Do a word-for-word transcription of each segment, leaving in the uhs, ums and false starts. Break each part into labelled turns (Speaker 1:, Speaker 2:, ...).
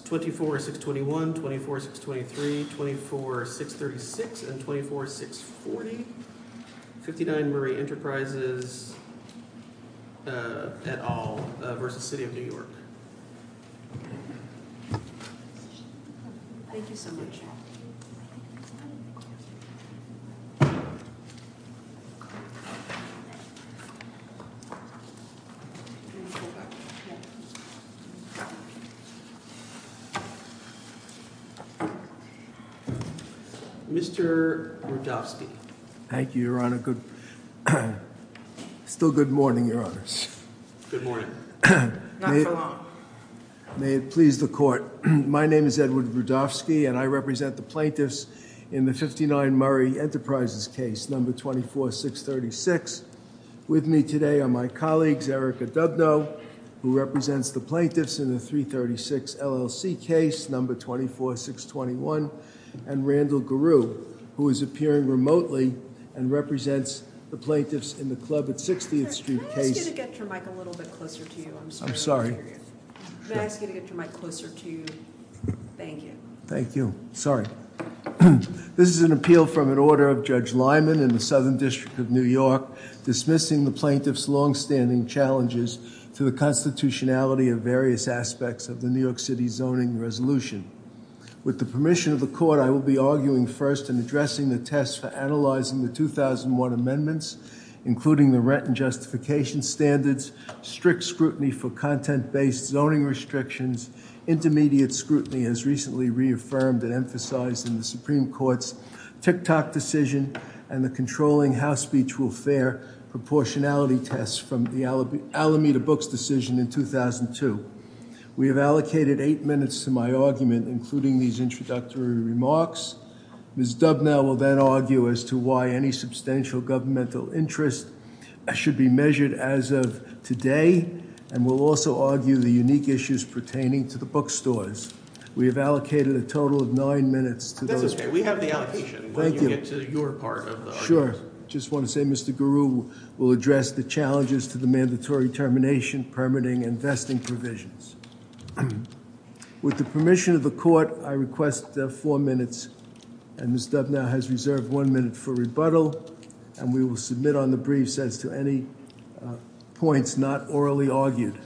Speaker 1: twenty-four six twenty-one, twenty-four six twenty-three, twenty-four six thirty-six, and twenty-four six forty. fifty-nine Murray Enterprises uh, et al. Uh, versus City of New York.
Speaker 2: Thank you so much.
Speaker 1: Mister Rudofsky.
Speaker 3: Thank you, Your Honor. Good, still good morning, Your Honors.
Speaker 1: Good morning.
Speaker 2: Not
Speaker 3: may
Speaker 2: for
Speaker 3: it,
Speaker 2: long.
Speaker 3: May it please the Court. My name is Edward Rudofsky, and I represent the plaintiffs in the fifty-nine Murray Enterprises case, number twenty-four six thirty-six. With me today are my colleagues, Erica Dubno, who represents the plaintiffs in the three thirty-six L L C case, number twenty-four six twenty-one, and Randall Guru, who is appearing remotely and represents the plaintiffs in the Club at sixtieth Street
Speaker 2: Can I
Speaker 3: case.
Speaker 2: ask you to get your mic a little bit closer to you? I'm sorry.
Speaker 3: I'm sorry.
Speaker 2: May I ask you to get your mic closer to you? Thank you.
Speaker 3: Thank you. Sorry. This is an appeal from an order of Judge Lyman in the Southern District of New York dismissing the plaintiffs' longstanding challenges to the constitutionality of various aspects of the New York City zoning resolution. With the permission of the Court, I will be arguing first and addressing the test for analyzing the two thousand one amendments, including the rent and justification standards, strict scrutiny for content-based zoning restrictions, intermediate scrutiny as recently reaffirmed and emphasized in the Supreme Court's TikTok decision, and the controlling House speech will fare proportionality tests from the Alameda Books decision in two thousand two. We have allocated eight minutes to my argument, including these introductory remarks. Miz Dubnow will then argue as to why any substantial governmental interest should be measured as of today, and will also argue the unique issues pertaining to the bookstores. We have allocated a total of nine minutes to
Speaker 1: That's
Speaker 3: those.
Speaker 1: That's okay. We have the allocation. When
Speaker 3: Thank
Speaker 1: you.
Speaker 3: you.
Speaker 1: Get to your part of the argument.
Speaker 3: Sure. Just want to say Mister Guru will address the challenges to the mandatory termination, permitting, and vesting provisions. With the permission of the Court, I request uh, four minutes, and Miz Dubnow has reserved one minute for rebuttal, and we will submit on the briefs as to any uh, points not orally argued.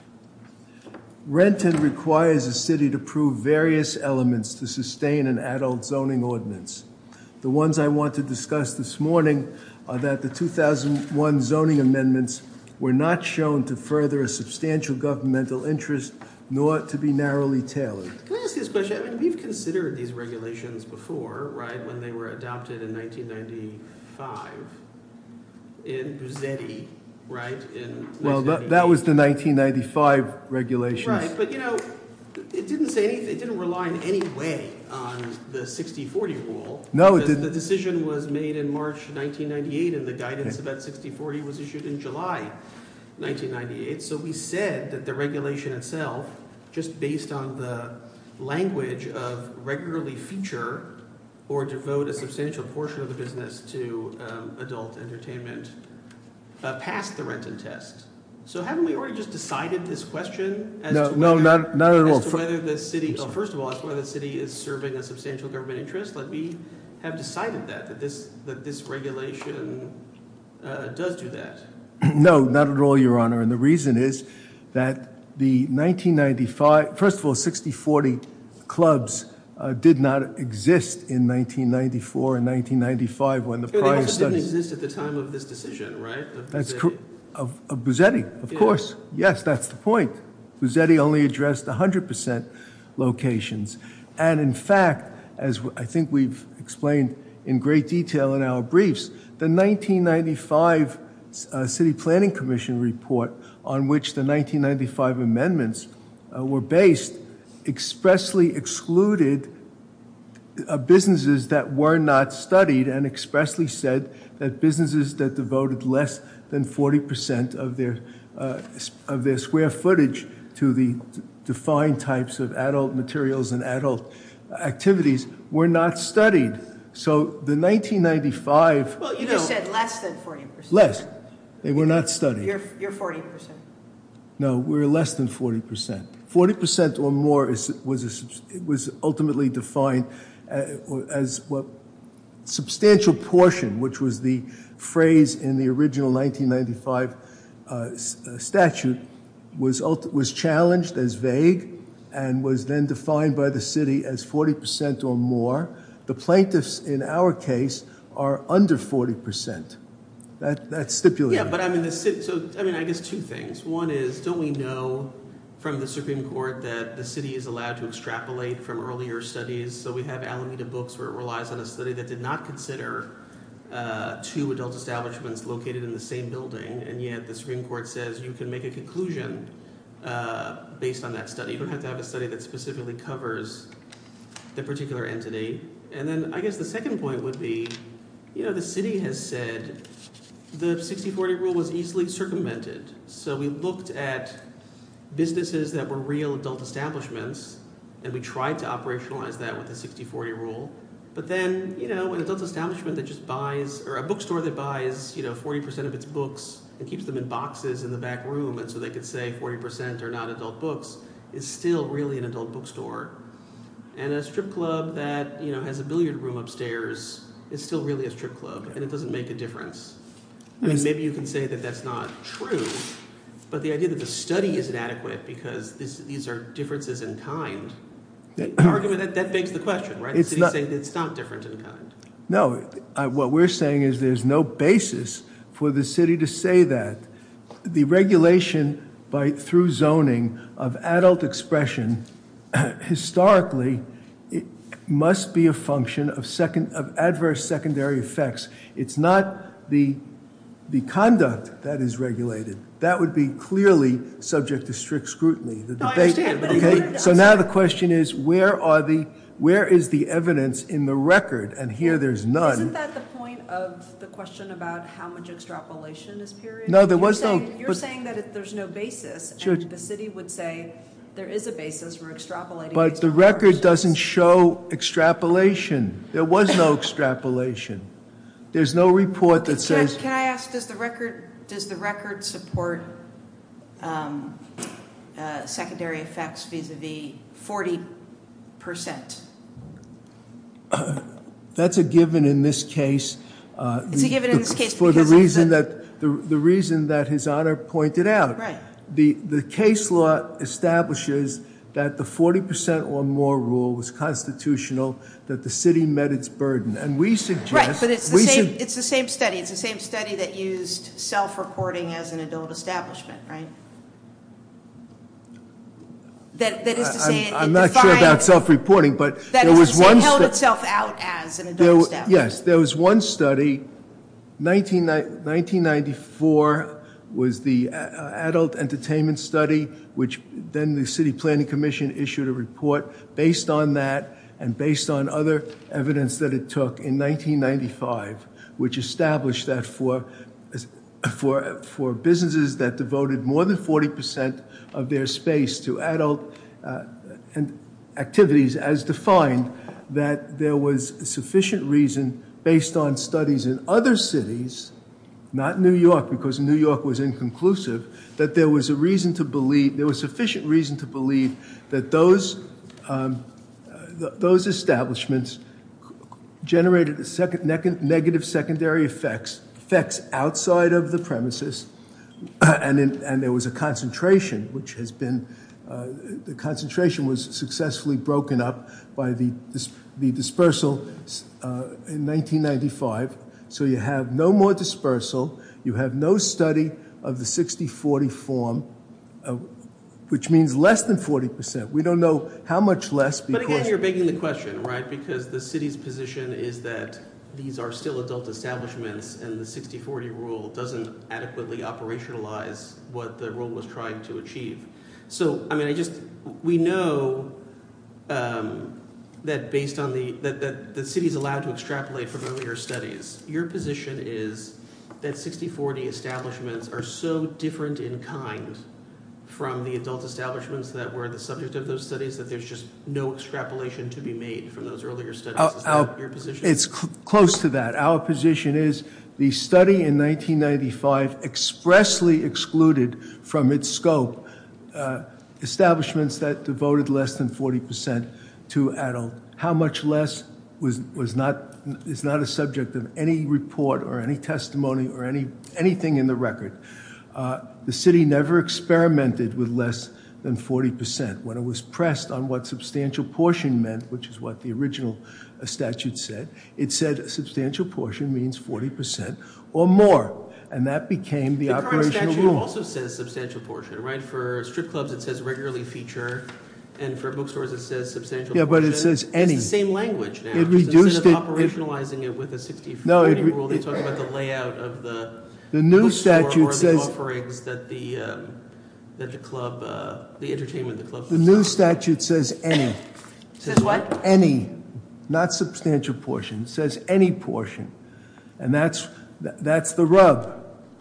Speaker 3: Renton requires a city to prove various elements to sustain an adult zoning ordinance. The ones I want to discuss this morning are that the two thousand one zoning amendments were not shown to further a substantial governmental interest nor to be narrowly tailored.
Speaker 1: Can I ask you this question? I mean, we've considered these regulations before, right, when they were adopted in nineteen ninety-five in Buzetti, right? In
Speaker 3: well, that, that was the nineteen ninety-five regulations.
Speaker 1: Right, but, you know, it didn't say anything, it didn't rely in any way on the sixty forty rule.
Speaker 3: No, it didn't.
Speaker 1: The decision was made in March nineteen ninety-eight, and the guidance okay. about sixty forty was issued in July nineteen ninety-eight. So we said that the regulation itself, just based on the language of regularly feature or devote a substantial portion of the business to um, adult entertainment, uh, passed the Renton test. So haven't we already just decided this question as
Speaker 3: no,
Speaker 1: to
Speaker 3: no,
Speaker 1: whether,
Speaker 3: not, not at
Speaker 1: as
Speaker 3: all.
Speaker 1: to whether the city, oh, first of all, as to whether the city is serving a substantial government interest? Like we have decided that that this that this regulation uh, does do that.
Speaker 3: No, not at all, Your Honor. And the reason is that the nineteen ninety-five, first of all, sixty forty clubs uh, did not exist in nineteen ninety-four and nineteen ninety-five when the
Speaker 1: yeah,
Speaker 3: prior
Speaker 1: they also
Speaker 3: studies.
Speaker 1: didn't exist at the time of this decision, right? Of
Speaker 3: That's
Speaker 1: Buzetti.
Speaker 3: correct. Of, of Buzetti, of
Speaker 1: yeah.
Speaker 3: course. Yes, that's the point. Buzetti only addressed one hundred percent locations. And in fact, as I think we've explained in great detail in our briefs, the nineteen ninety-five uh, City Planning Commission report on which the nineteen ninety-five amendments uh, were based expressly excluded uh, businesses that were not studied and expressly said that businesses that devoted less than forty percent of their uh, of their square footage to the defined types of adult materials and adult activities were not studied. So the nineteen ninety-five...
Speaker 2: Well, you, you know, just said less than forty percent.
Speaker 3: Less. They were not studied.
Speaker 2: You're, you're forty percent.
Speaker 3: No, we're less than forty percent. forty percent or more is, was, a, was ultimately defined as what substantial portion, which was the phrase in the original nineteen ninety-five uh, statute, was, was challenged as vague and was then defined by the city as forty percent or more. The plaintiffs in our case are under forty percent. That, that's stipulated.
Speaker 1: Yeah, but I mean, the city, so, I mean, I guess two things. One is, don't we know from the Supreme Court that the city is allowed to extrapolate from earlier studies? So we have Alameda Books where it relies on a study that did not consider uh, two adult establishments located in the same building, and yet the Supreme Court says you can make a conclusion uh, based on that study. You don't have to have a study that specifically covers the particular entity. And then I guess the second point would be, you know, the city has said the sixty forty rule was easily circumvented. So we looked at businesses that were real adult establishments, and we tried to operationalize that with the sixty forty rule. But then, you know, an adult establishment that just buys, or a bookstore that buys, you know, forty percent of its books and keeps them in boxes in the back room, and so they could say forty percent are not adult books, is still really an adult bookstore. And a strip club that, you know, has a billiard room upstairs is still really a strip club, and it doesn't make a difference. I mean, maybe you can say that that's not true, but the idea that the study is inadequate because this, these are differences in kind, the argument, that, that begs the question, right? The
Speaker 3: It's
Speaker 1: city's
Speaker 3: not-
Speaker 1: saying it's not different in kind.
Speaker 3: No, uh, what we're saying is there's no basis for the city to say that. The regulation by through zoning of adult expression historically it must be a function of second of adverse secondary effects. It's not the the conduct that is regulated. That would be clearly subject to strict scrutiny. The
Speaker 1: No, I
Speaker 3: debate,
Speaker 1: understand, but
Speaker 3: okay.
Speaker 1: it-
Speaker 3: So now the question is, where are the where is the evidence in the record? And here there's none.
Speaker 2: Isn't that the point of the question about how much extrapolation is period?
Speaker 3: No, there
Speaker 2: You're
Speaker 3: was no-
Speaker 2: saying- You're
Speaker 3: but-
Speaker 2: saying that it- there's no basis,
Speaker 3: Judge-
Speaker 2: and the city would say there is a basis for extrapolating.
Speaker 3: But
Speaker 2: based
Speaker 3: the
Speaker 2: on
Speaker 3: record
Speaker 2: numbers.
Speaker 3: doesn't show extrapolation. There was no extrapolation. There's no report that
Speaker 4: Can,
Speaker 3: says.
Speaker 4: can I ask, does the record does the record support um, uh, secondary effects vis-a-vis forty percent?
Speaker 3: That's a given in this case. Uh,
Speaker 4: It's a
Speaker 3: the-
Speaker 4: given in
Speaker 3: the-
Speaker 4: this case
Speaker 3: for the
Speaker 4: because of
Speaker 3: reason
Speaker 4: the-
Speaker 3: that the the reason that His Honor pointed out.
Speaker 4: Right.
Speaker 3: The the case law establishes that the forty percent or more rule was constitutional, that the city met its burden, and we suggest.
Speaker 4: Right, but it's the
Speaker 3: we
Speaker 4: same.
Speaker 3: su-
Speaker 4: It's the same study. It's the same study that used self-reporting as an adult establishment, right? That that is to say,
Speaker 3: I'm,
Speaker 4: it,
Speaker 3: I'm
Speaker 4: it
Speaker 3: not
Speaker 4: defined,
Speaker 3: sure about self-reporting, but
Speaker 4: that
Speaker 3: there
Speaker 4: is
Speaker 3: was
Speaker 4: to say,
Speaker 3: one
Speaker 4: it held
Speaker 3: stu-
Speaker 4: itself out as an adult
Speaker 3: There,
Speaker 4: establishment.
Speaker 3: yes, there was one study, nineteen ninety-four was the uh, adult entertainment study, which then the City Planning Commission issued a report based on that and based on other evidence that it took in nineteen ninety-five, which established that for for for businesses that devoted more than forty percent of their space to adult uh, and activities as defined, that there was sufficient reason based on studies in other cities, not New York, because New York was inconclusive, that there was a reason to believe, there was sufficient reason to believe that those um, th- those establishments generated a second neg- negative secondary effects, effects outside of the premises, and in, and there was a concentration, which has been, uh, the concentration was successfully broken up by the dis- the dispersal uh, in nineteen ninety-five. So you have no more dispersal, you have no study of the sixty forty form, uh, which means less than forty percent. We don't know how much less because...
Speaker 1: But again, you're begging the question, right? Because the city's position is that these are still adult establishments and the sixty forty rule doesn't adequately operationalize what the rule was trying to achieve. So, I mean, I just, we know um, that based on the, that, that the city's allowed to extrapolate from earlier studies. Your position is that sixty forty establishments are so different in kind from the adult establishments that were the subject of those studies that there's just no extrapolation to be made from those earlier studies. Is
Speaker 3: Our-
Speaker 1: that your position?
Speaker 3: It's cl- close to that. Our position is the study in nineteen ninety-five expressly excluded from its scope uh, establishments that devoted less than forty percent to adult. How much less was was not is not a subject of any report or any testimony or any anything in the record. Uh, the city never experimented with less than forty percent. When it was pressed on what substantial portion meant, which is what the original uh, statute said, it said a substantial portion means forty percent or more. And that became the,
Speaker 1: the
Speaker 3: operational
Speaker 1: current statute
Speaker 3: rule.
Speaker 1: Also says substantial portion, right? For strip clubs, it says regularly feature, and for bookstores, it says substantial
Speaker 3: yeah,
Speaker 1: portion.
Speaker 3: but it says any.
Speaker 1: It's the same language now.
Speaker 3: It
Speaker 1: Just
Speaker 3: reduced
Speaker 1: instead
Speaker 3: it.
Speaker 1: of operationalizing it, it with a sixty forty
Speaker 3: no, it,
Speaker 1: rule, they
Speaker 3: it,
Speaker 1: talk about the layout of the
Speaker 3: the new
Speaker 1: bookstore
Speaker 3: statute
Speaker 1: or
Speaker 3: says
Speaker 1: the offerings that the um, that the club, uh, the entertainment, the club.
Speaker 3: the new statute says any.
Speaker 4: Says what?
Speaker 3: Any, not substantial portion. It says any portion, and that's that's the rub.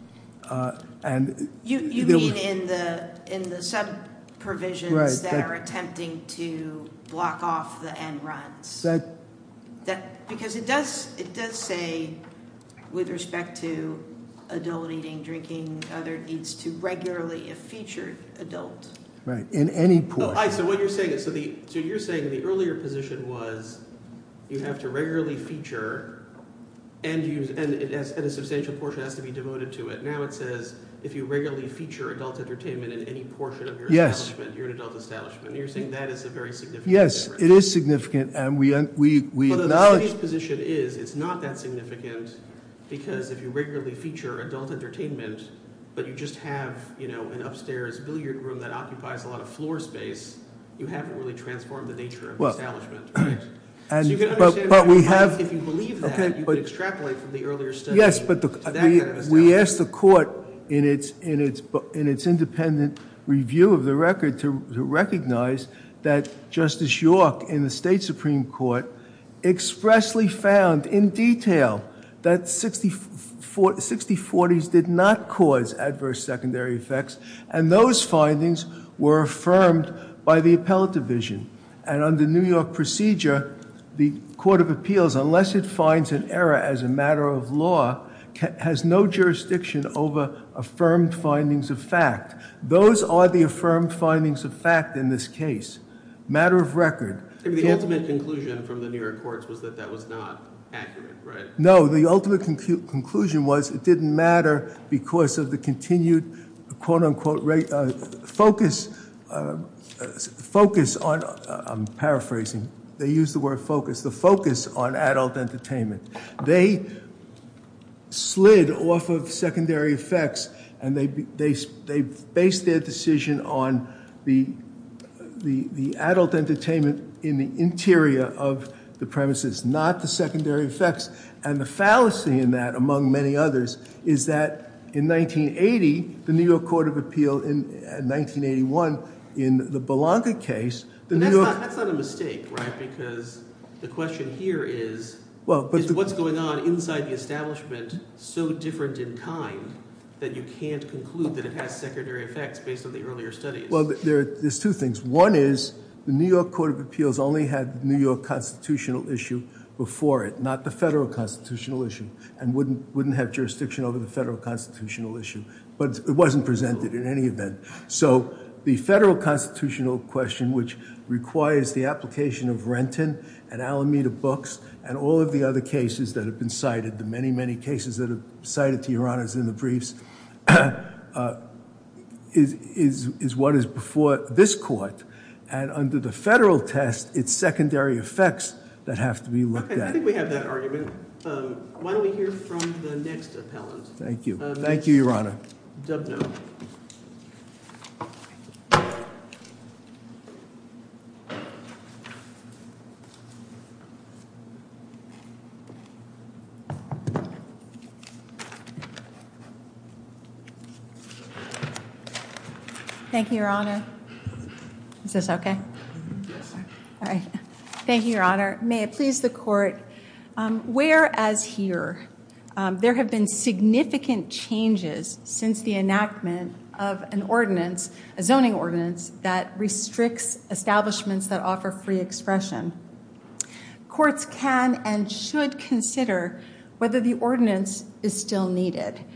Speaker 3: Uh, and
Speaker 4: You you mean was, in the in the sub provisions
Speaker 3: right,
Speaker 4: that,
Speaker 3: that
Speaker 4: are attempting to block off the end runs?
Speaker 3: That
Speaker 4: that because it does it does say with respect to adult eating, drinking, other needs to regularly a featured adult.
Speaker 3: Right, in any portion.
Speaker 1: Oh, I, so what you're saying is so the so you're saying the earlier position was you have to regularly feature. And use and it has, and a substantial portion has to be devoted to it. Now it says if you regularly feature adult entertainment in any portion of your
Speaker 3: yes.
Speaker 1: establishment, you're an adult establishment. And you're saying that is a very significant.
Speaker 3: Yes,
Speaker 1: difference.
Speaker 3: it is significant, and we we we
Speaker 1: well,
Speaker 3: acknowledge.
Speaker 1: The city's position is it's not that significant because if you regularly feature adult entertainment, but you just have you know an upstairs billiard room that occupies a lot of floor space, you haven't really transformed the nature of
Speaker 3: well,
Speaker 1: the establishment, right?
Speaker 3: And,
Speaker 1: so you can
Speaker 3: but,
Speaker 1: understand
Speaker 3: but we
Speaker 1: might,
Speaker 3: have,
Speaker 1: if you believe that,
Speaker 3: okay,
Speaker 1: you
Speaker 3: but,
Speaker 1: can extrapolate from the earlier study.
Speaker 3: Yes, but the,
Speaker 1: to that
Speaker 3: we
Speaker 1: kind of
Speaker 3: we asked the court in its in its in its independent review of the record to, to recognize that Justice York in the state Supreme Court expressly found in detail that sixty forties did not cause adverse secondary effects, and those findings were affirmed by the appellate division. And under New York procedure, the Court of Appeals, unless it finds an error as a matter of law, ca- has no jurisdiction over affirmed findings of fact. Those are the affirmed findings of fact in this case. Matter of record.
Speaker 1: I mean, the ultimate conclusion from the New York courts was that that was not accurate, right?
Speaker 3: No, the ultimate concu- conclusion was it didn't matter because of the continued, quote-unquote, re- uh, focus, uh, uh, focus on, uh, I'm paraphrasing, they use the word focus, the focus on adult entertainment. They slid off of secondary effects, and they they they based their decision on the the the adult entertainment in the interior of the premises, not the secondary effects. And the fallacy in that, among many others, is that in nineteen eighty, the New York Court of Appeal in uh, nineteen eighty-one, in the Belanca case, the
Speaker 1: And
Speaker 3: New
Speaker 1: that's
Speaker 3: York...
Speaker 1: Not, that's not a mistake, right? Because the question here is,
Speaker 3: well, but
Speaker 1: is
Speaker 3: the,
Speaker 1: what's going on inside the establishment so different in kind that you can't conclude that it has secondary effects based on the earlier studies?
Speaker 3: Well, there, there's two things. One is the New York Court of Appeals only had the New York constitutional issue before it, not the federal constitutional issue, and wouldn't wouldn't have jurisdiction over the federal constitutional issue. But it wasn't presented in any event. So the federal constitutional question, which requires the application of Renton and Alameda Books and all of the other cases that have been cited, the many, many cases that have cited to Your Honors in the briefs, uh, is, is, is what is before this court. And under the federal test, it's secondary effects that have to be looked
Speaker 1: okay,
Speaker 3: at.
Speaker 1: I think we have that argument. Um, why don't we hear from the next appellant?
Speaker 3: Thank you.
Speaker 1: Um,
Speaker 3: Thank you, Your Honor.
Speaker 1: Dubno.
Speaker 5: Thank you, Your Honor. Is this okay?
Speaker 1: Yes.
Speaker 5: All right. Thank you, Your Honor. May it please the Court, um, whereas here um, there have been significant changes since the enactment of an ordinance, a zoning ordinance, that restricts establishments that offer free expression, courts can and should consider whether the ordinance is still needed.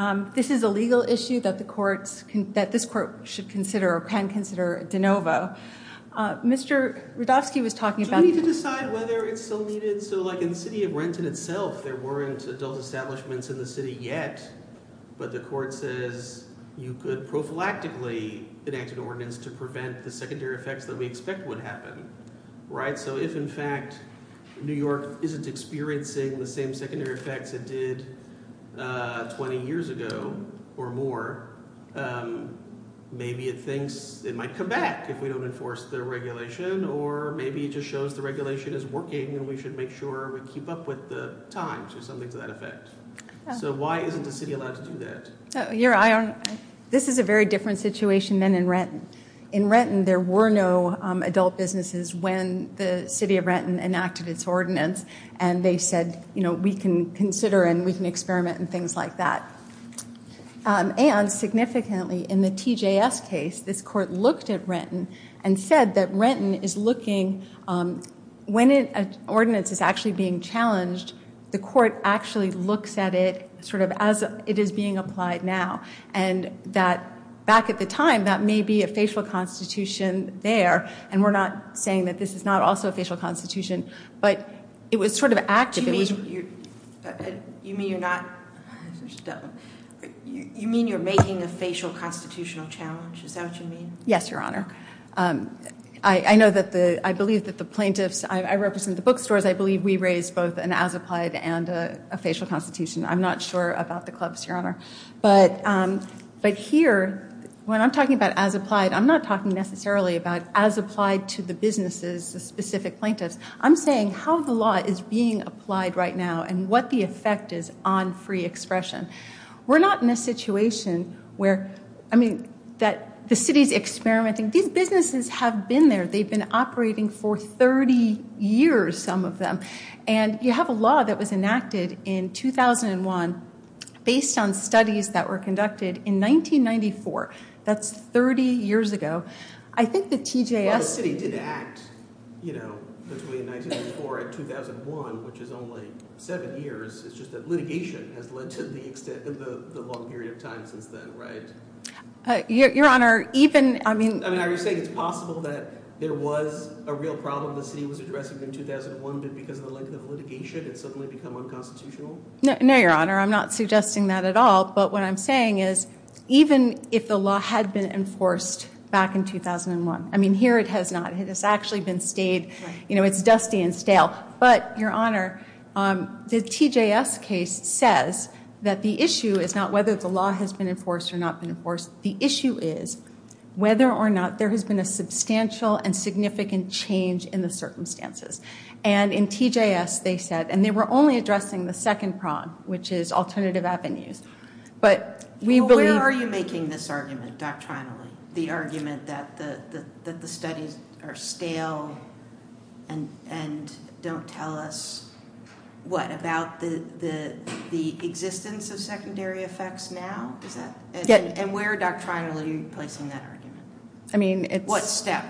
Speaker 5: Um, this is a legal issue that the courts can, that this court should consider or can consider de novo. Uh, Mister Rudofsky was talking
Speaker 1: so
Speaker 5: about.
Speaker 1: Do we need to decide whether it's still needed? So, like in the city of Renton itself, there weren't adult establishments in the city yet, but the court says you could prophylactically enact an ordinance to prevent the secondary effects that we expect would happen, right? So, if in fact New York isn't experiencing the same secondary effects it did uh, twenty years ago or more, um, maybe it thinks it might come back if we don't enforce the regulation, or maybe it just shows the regulation is working and we should make sure we keep up with the times or something to that effect. Oh. So why isn't the city allowed to do that?
Speaker 5: Oh, you're, I don't, this is a very different situation than in Renton. In Renton, there were no um, adult businesses when the city of Renton enacted its ordinance, and they said, you know, we can consider and we can experiment and things like that. Um, and significantly, in the T J S case, this court looked at Renton and said that Renton is looking, um, when it, an ordinance is actually being challenged, the court actually looks at it sort of as it is being applied now, and that back at the time, that may be a facial constitution there, and we're not saying that this is not also a facial constitution, but it was sort of active.
Speaker 4: Do you,
Speaker 5: it
Speaker 4: mean,
Speaker 5: was,
Speaker 4: you're, uh, you mean you're not, you, you mean you're making a facial constitutional challenge? Is that what you mean?
Speaker 5: Yes, Your Honor. Um, I, I know that the, I believe that the plaintiffs, I, I represent the bookstores, I believe we raised both an as-applied and a, a facial constitution. I'm not sure about the clubs, Your Honor. But, um, but here, when I'm talking about as applied, I'm not talking necessarily about as applied to the businesses, the specific plaintiffs. I'm saying how the law is being applied right now and what the effect is on free expression. We're not in a situation where, I mean, that the city's experimenting. These businesses have been there. They've been operating for thirty years, some of them. And you have a law that was enacted in two thousand one based on studies that were conducted in nineteen ninety-four. That's thirty years ago. I think the T J S...
Speaker 1: Well, the city did act, you know, between nineteen ninety-four and two thousand one, which is only seven years. It's just that litigation has led to the extent of the, the long period of time since then, right?
Speaker 5: Uh, Your, Your Honor, even, I mean...
Speaker 1: I mean, are you saying it's possible that there was a real problem the city was addressing in two thousand one, but because of the length of litigation, it's suddenly become unconstitutional?
Speaker 5: No, no, Your Honor, I'm not suggesting that at all. But what I'm saying is, even if the law had been enforced back in two thousand one, I mean, here it has not. It has actually been stayed. Right. You know, it's dusty and stale. But, Your Honor, um, the T J S case says that the issue is not whether the law has been enforced or not been enforced. The issue is whether or not there has been a substantial and significant change in the circumstances. And in T J S, they said, and they were only addressing the second prong, which is alternative avenues. But we
Speaker 4: well,
Speaker 5: believe...
Speaker 4: Where are you making this argument doctrinally? The argument that the, the that the studies are stale and and don't tell us what about the the the existence of secondary effects now? Is that and,
Speaker 5: yeah.
Speaker 4: and, and where doctrinally are you placing that argument?
Speaker 5: I mean, it's...
Speaker 4: What step?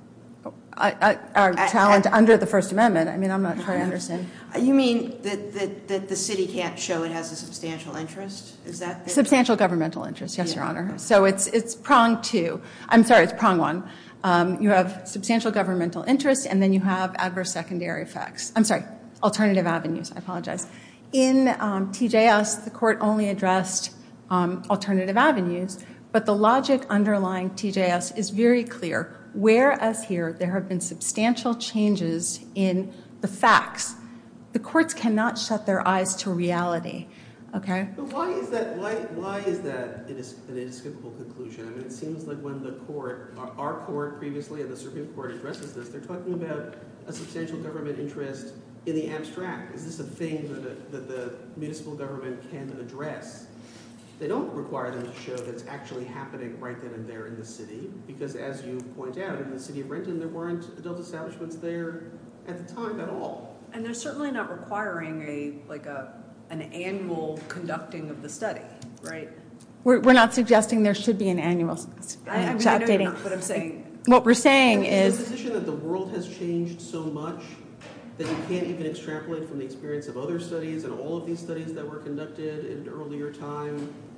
Speaker 5: I, I, our
Speaker 4: at,
Speaker 5: challenge
Speaker 4: at,
Speaker 5: under the First Amendment. I mean, I'm not sure I understand.
Speaker 4: You mean that, that, that the city can't show it has a substantial interest? Is that the...
Speaker 5: Substantial governmental interest, yes, yeah. Your Honor.
Speaker 4: Okay.
Speaker 5: So it's it's prong two. I'm sorry, it's prong one. Um, you have substantial governmental interest, and then you have adverse secondary effects. I'm sorry, alternative avenues. I apologize. In um, T J S, the court only addressed um, alternative avenues, but the logic underlying T J S is very clear. Whereas here, there have been substantial changes in the facts. The courts cannot shut their eyes to reality, okay?
Speaker 1: But why is that, why, why is that an inescapable conclusion? I mean, it seems like when the court, our, our court previously and the Supreme Court addresses this, they're talking about a substantial government interest in the abstract. Is this a thing that, a, that the municipal government can address? They don't require them to show that it's actually happening right then and there in the city, because as you point out, in the city of Renton, there weren't adult establishments there at the time at all.
Speaker 2: And they're certainly not requiring a like a an annual conducting of the study, right?
Speaker 5: We're, we're not suggesting there should be an annual uh,
Speaker 2: I, I mean,
Speaker 5: updating.
Speaker 2: I know you're not, but I'm saying...
Speaker 5: What we're saying
Speaker 1: is...
Speaker 5: is...
Speaker 1: the position that the world has changed so much that you can't even extrapolate from the experience of other studies and all of these studies that were conducted in an earlier time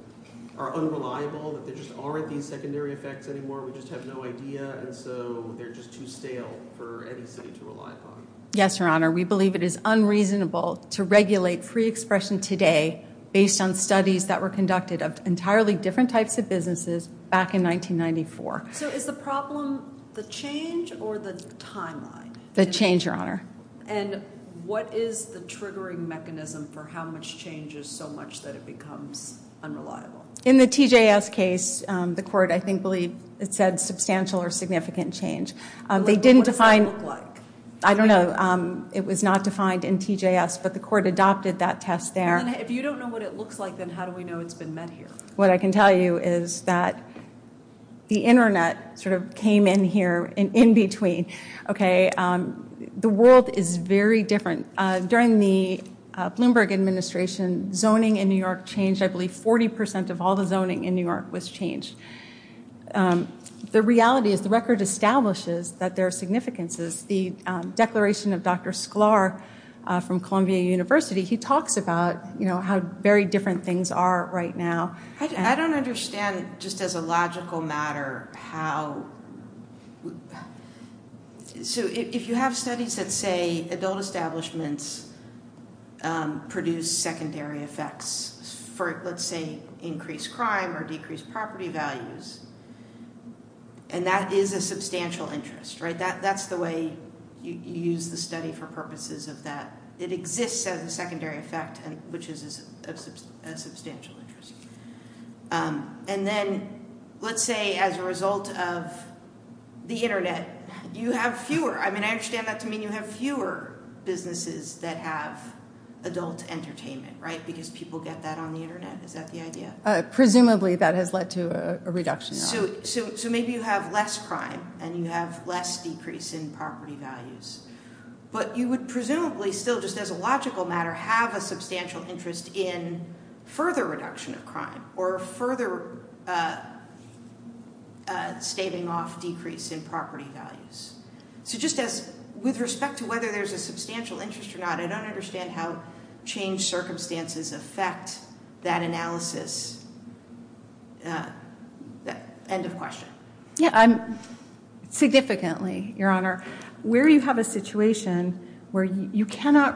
Speaker 1: are unreliable, that there just aren't these secondary effects anymore, we just have no idea, and so they're just too stale for any city to rely upon?
Speaker 5: Yes, Your Honor. We believe it is unreasonable to regulate free expression today based on studies that were conducted of entirely different types of businesses back in nineteen ninety-four.
Speaker 2: So is the problem the change or the timeline?
Speaker 5: The change, Your Honor.
Speaker 2: And what is the triggering mechanism for how much changes so much that it becomes unreliable?
Speaker 5: In the T J S case, um, the court, I think, believed it said substantial or significant change. Um, they
Speaker 2: What-
Speaker 5: didn't
Speaker 2: what does
Speaker 5: define.
Speaker 2: that look like?
Speaker 5: I don't know. Um, it was not defined in T J S, but the court adopted that test there.
Speaker 2: And then if you don't know what it looks like, then how do we know it's been met here?
Speaker 5: What I can tell you is that the internet sort of came in here in, in between. Okay, um, the world is very different. Uh, during the uh, Bloomberg administration, zoning in New York changed. I believe forty percent of all the zoning in New York was changed. Um, the reality is the record establishes that there are significances. The um, declaration of Doctor Sklar uh, from Columbia University, he talks about, you know, how very different things are right now.
Speaker 4: I, d- I don't understand, just as a logical matter, how. So if, if you have studies that say adult establishments um, produce secondary effects for, let's say, increased crime or decreased property values, and that is a substantial interest, right? That that's the way you, you use the study for purposes of that. It exists as a secondary effect, and which is a, a, a substantial interest. Um, and then, let's say, as a result of the internet, you have fewer. I mean, I understand that to mean you have fewer businesses that have adult entertainment, right? Because people get that on the internet. Is that the idea?
Speaker 5: Uh, presumably, that has led to a, a reduction.
Speaker 4: So, so, so maybe you have less crime and you have less decrease in property values, but you would presumably still, just as a logical matter, have a substantial interest in further reduction of crime or further uh, uh, staving off decrease in property values. So, just as with respect to whether there's a substantial interest or not, I don't understand how changed circumstances affect that analysis. Uh, that, end of question.
Speaker 5: Yeah, I'm significantly, Your Honor, where you have a situation where you, you cannot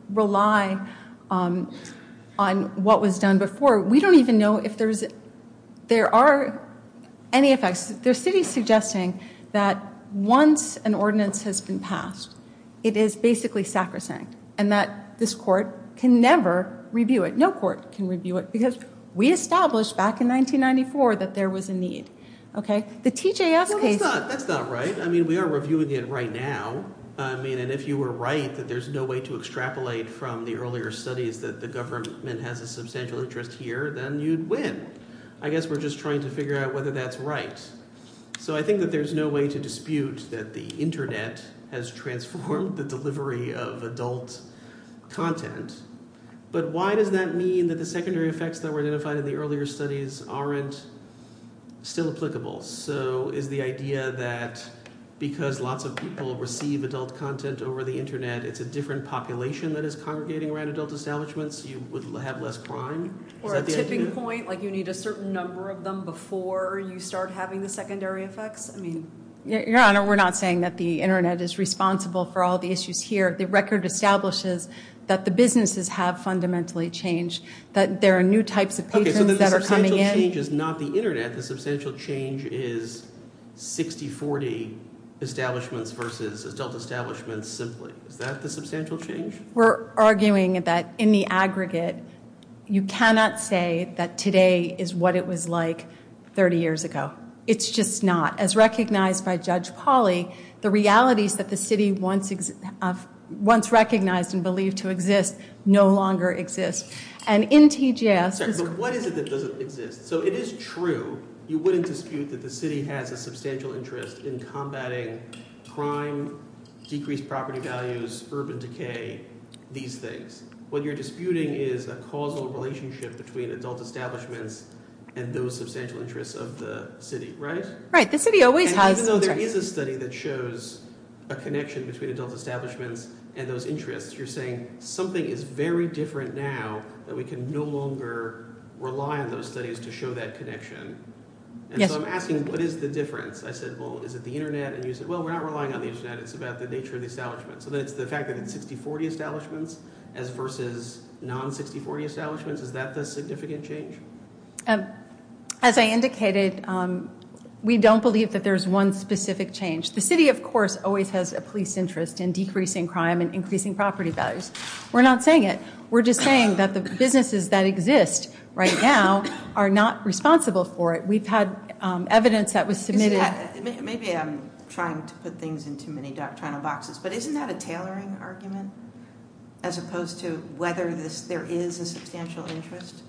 Speaker 5: rely um, on what was done before. We don't even know if there's there are any effects. There's cities suggesting that once an ordinance has been passed, it is basically sacrosanct, and that this court can never review it. No court can review it because we established back in nineteen ninety-four that there was a need. Okay, the T J S
Speaker 1: well,
Speaker 5: case.
Speaker 1: That's not, that's not right. I mean, we are reviewing it right now. I mean, and if you were right that there's no way to extrapolate from the earlier studies that the government has a substantial interest here, then you'd win. I guess we're just trying to figure out whether that's right. So I think that there's no way to dispute that the internet has transformed the delivery of adult content. But why does that mean that the secondary effects that were identified in the earlier studies aren't still applicable? So is the idea that because lots of people receive adult content over the internet, it's a different population that is congregating around adult establishments, you would have less crime?
Speaker 2: Or a tipping point, like you need a certain number of them before you start having the secondary effects? I mean...
Speaker 5: Your Honor, we're not saying that the internet is responsible for all the issues here. The record establishes that the businesses have fundamentally changed, that there are new types of patrons
Speaker 1: okay, so
Speaker 5: that are coming in.
Speaker 1: The substantial change is not the internet. The substantial change is sixty forty establishments versus adult establishments simply. Is that the substantial change?
Speaker 5: We're arguing that in the aggregate, you cannot say that today is what it was like thirty years ago. It's just not. As recognized by Judge Pauly, the realities that the city once ex- uh, once recognized and believed to exist no longer exist. And in T J S...
Speaker 1: Sorry, but what is it that doesn't exist? So it is true, you wouldn't dispute that the city has a substantial interest in combating crime, decreased property values, urban decay, these things. What you're disputing is a causal relationship between adult establishments and those substantial interests of the city, right?
Speaker 5: Right, the city always
Speaker 1: and
Speaker 5: has...
Speaker 1: even though there
Speaker 5: sorry.
Speaker 1: is a study that shows a connection between adult establishments and those interests, you're saying something is very different now that we can no longer rely on those studies to show that connection. And
Speaker 5: Yes.
Speaker 1: so I'm asking, what is the difference? I said, well, is it the internet? And you said, well, we're not relying on the internet. It's about the nature of the establishment. So then it's the fact that it's sixty forty establishments as versus non-sixty forty establishments. Is that the significant change?
Speaker 5: Um, as I indicated, um, we don't believe that there's one specific change. The city, of course, always has a police interest in decreasing crime and increasing property values. We're not saying it. We're just saying that the businesses that exist right now are not responsible for it. We've had um, evidence that was submitted.
Speaker 4: Isn't that, maybe I'm trying to put things in too many doctrinal boxes, but isn't that a tailoring argument as opposed to whether this there is a substantial interest?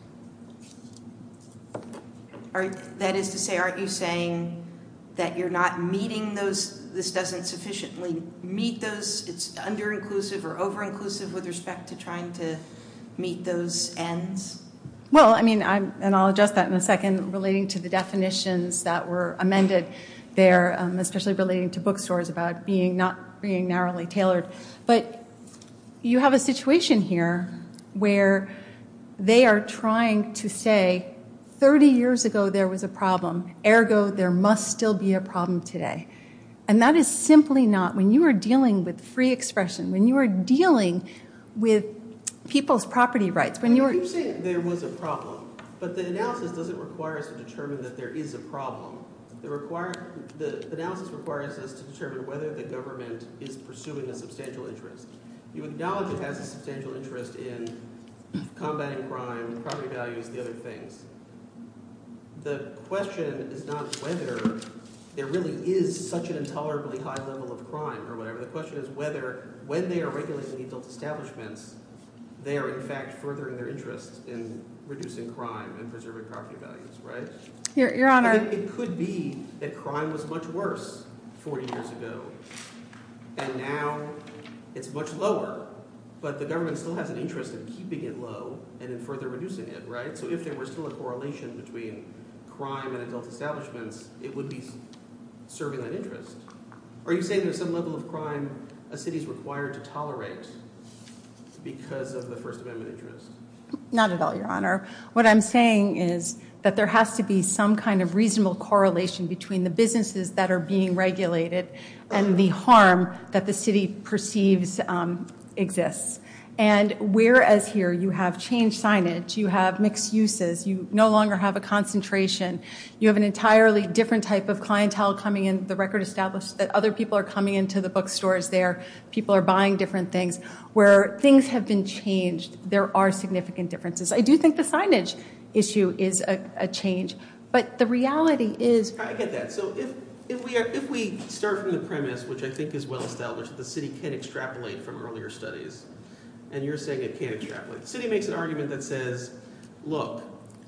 Speaker 4: Are, that is to say, aren't you saying that you're not meeting those, this doesn't sufficiently meet those, it's under-inclusive or over-inclusive with respect to trying to meet those ends?
Speaker 5: Well, I mean, I'm, and I'll address that in a second, relating to the definitions that were amended there, um, especially relating to bookstores about being not being narrowly tailored. But you have a situation here where they are trying to say, thirty years ago there was a problem, ergo there must still be a problem today. And that is simply not, when you are dealing with free expression, when you are dealing with people's property rights, when you are...
Speaker 1: You keep saying there was a problem, but the analysis doesn't require us to determine that there is a problem. The, require, the analysis requires us to determine whether the government is pursuing a substantial interest. You acknowledge it has a substantial interest in combating crime, property values, the other things. The question is not whether there really is such an intolerably high level of crime or whatever. The question is whether, when they are regulating the adult establishments, they are in fact furthering their interest in reducing crime and preserving property values, right?
Speaker 5: Your, Your Honor...
Speaker 1: It, it could be that crime was much worse forty years ago, and now it's much lower, but the government still has an interest in keeping it low and in further reducing it, right? So if there were still a correlation between crime and adult establishments, it would be serving that interest. Are you saying there's some level of crime a city is required to tolerate because of the First Amendment interest?
Speaker 5: Not at all, Your Honor. What I'm saying is that there has to be some kind of reasonable correlation between the businesses that are being regulated and the harm that the city perceives um, exists. And whereas here you have changed signage, you have mixed uses, you no longer have a concentration, you have an entirely different type of clientele coming in, the record established that other people are coming into the bookstores there, people are buying different things. Where things have been changed, there are significant differences. I do think the signage issue is a, a change, but the reality is...
Speaker 1: I get that. So if, if, we are, if we start from the premise, which I think is well established, that the city can extrapolate from earlier studies, and you're saying it can't extrapolate. The city makes an argument that says, look,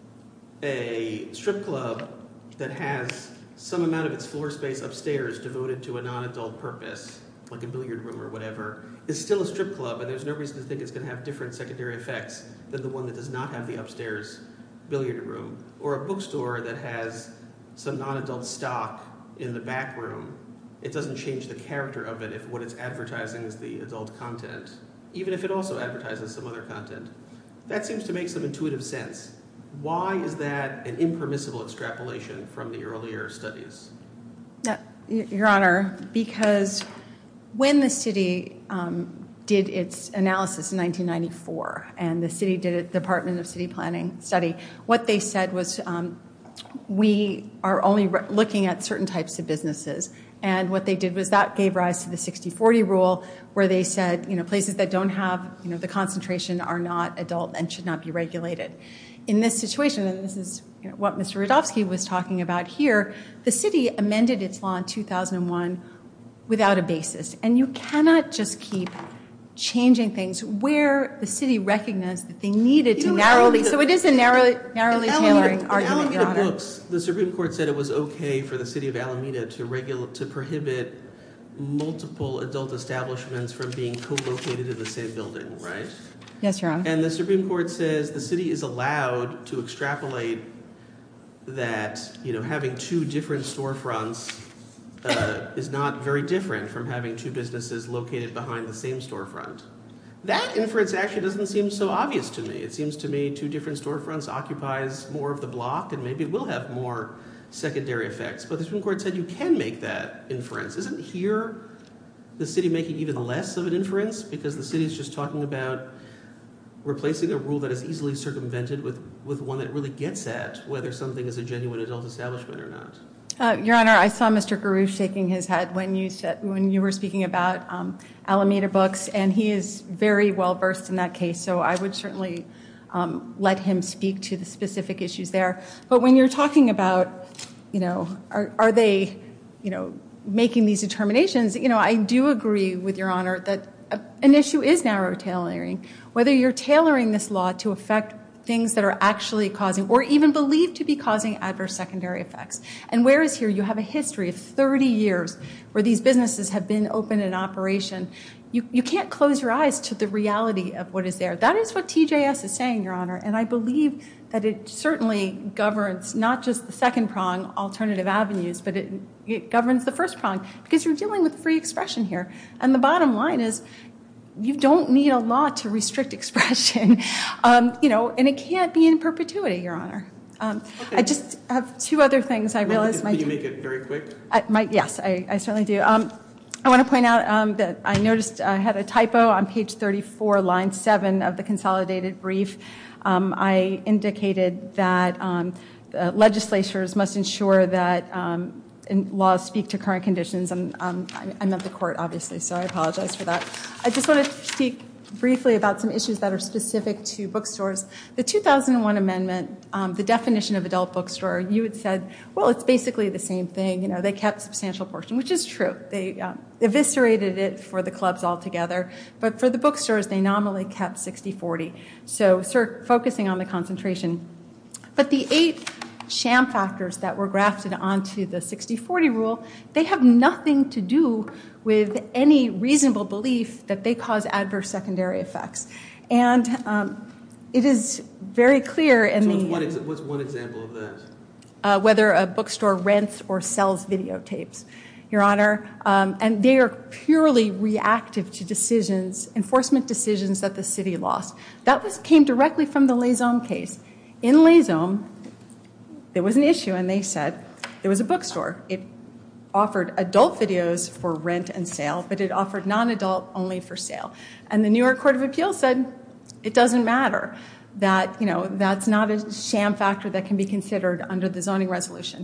Speaker 1: a strip club that has some amount of its floor space upstairs devoted to a non-adult purpose, like a billiard room or whatever, is still a strip club, and there's no reason to think it's going to have different secondary effects than the one that does not have the upstairs billiard room. Or a bookstore that has some non-adult stock in the back room, it doesn't change the character of it if what it's advertising is the adult content, even if it also advertises some other content. That seems to make some intuitive sense. Why is that an impermissible extrapolation from the earlier studies?
Speaker 5: No, Your Honor, because when the city um, did its analysis in nineteen ninety-four, and the city did a Department of City Planning study, what they said was um, we are only re- looking at certain types of businesses. And what they did was that gave rise to the sixty forty rule, where they said, you know, places that don't have, you know, the concentration are not adult and should not be regulated. In this situation, and this is you know, what Mister Rudofsky was talking about here, the city amended its law in two thousand one without a basis. And you cannot just keep changing things where the city recognized that they needed you to know, narrowly, Alameda, so it is a narrowly, narrowly tailoring
Speaker 1: Alameda,
Speaker 5: argument,
Speaker 1: in
Speaker 5: Your Honor.
Speaker 1: Books, the Supreme Court said it was okay for the city of Alameda to regulate, to prohibit multiple adult establishments from being co-located in the same building, right?
Speaker 5: Yes, Your Honor.
Speaker 1: And the Supreme Court says the city is allowed to extrapolate that, you know, having two different storefronts uh, is not very different from having two businesses located behind the same storefront. That inference actually doesn't seem so obvious to me. It seems to me two different storefronts occupies more of the block, and maybe it will have more secondary effects. But the Supreme Court said you can make that inference. Isn't here the city making even less of an inference because the city is just talking about replacing a rule that is easily circumvented with, with one that really gets at whether something is a genuine adult establishment or not?
Speaker 5: Uh, Your Honor, I saw Mister Garouche shaking his head when you said when you were speaking about um, Alameda Books, and he is very well versed in that case. So I would certainly um, let him speak to the specific issues there. But when you're talking about, you know, are, are they, you know, making these determinations? You know, I do agree with Your Honor that a, an issue is narrow tailoring. Whether you're tailoring this law to affect things that are actually causing or even believed to be causing adverse secondary effects. And whereas here you have a history of thirty years where these businesses have been open in operation, you, you can't close your eyes to the reality of what is there. That is what T J S is saying, Your Honor, and I believe that it certainly governs not just the second prong, alternative avenues, but it, it governs the first prong because you're dealing with free expression here. And the bottom line is you don't need a law to restrict expression, um, you know, and it can't be in perpetuity, Your Honor. Um, okay. I just have two other things I realized.
Speaker 1: Can you make it very quick?
Speaker 5: I, my, yes, I, I certainly do. Um, I want to point out um, that I noticed I had a typo on page thirty-four, line seven of the consolidated brief. Um, I indicated that um, the legislatures must ensure that um, and laws speak to current conditions, and um, I meant the court, obviously, so I apologize for that. I just want to speak briefly about some issues that are specific to bookstores. The two thousand one amendment, um, the definition of adult bookstore, you had said, well, it's basically the same thing. You know, they kept substantial portion, which is true. They um, eviscerated it for the clubs altogether, but for the bookstores, they nominally kept sixty forty. So, sir, focusing on the concentration. But the eight sham factors that were grafted onto the sixty forty rule, they have nothing to do with any reasonable belief that they cause adverse secondary effects. And um, it is very clear in
Speaker 1: so
Speaker 5: the...
Speaker 1: What's one, ex- what's one example of that?
Speaker 5: Uh, whether a bookstore rents or sells videotapes, Your Honor. Um, and they are purely reactive to decisions, enforcement decisions that the city lost. That was came directly from the Lazome case. In Lazome, there was an issue, and they said there was a bookstore. It offered adult videos for rent and sale, but it offered non-adult only for sale. And the New York Court of Appeals said it doesn't matter, that, you know, that's not a sham factor that can be considered under the zoning resolution.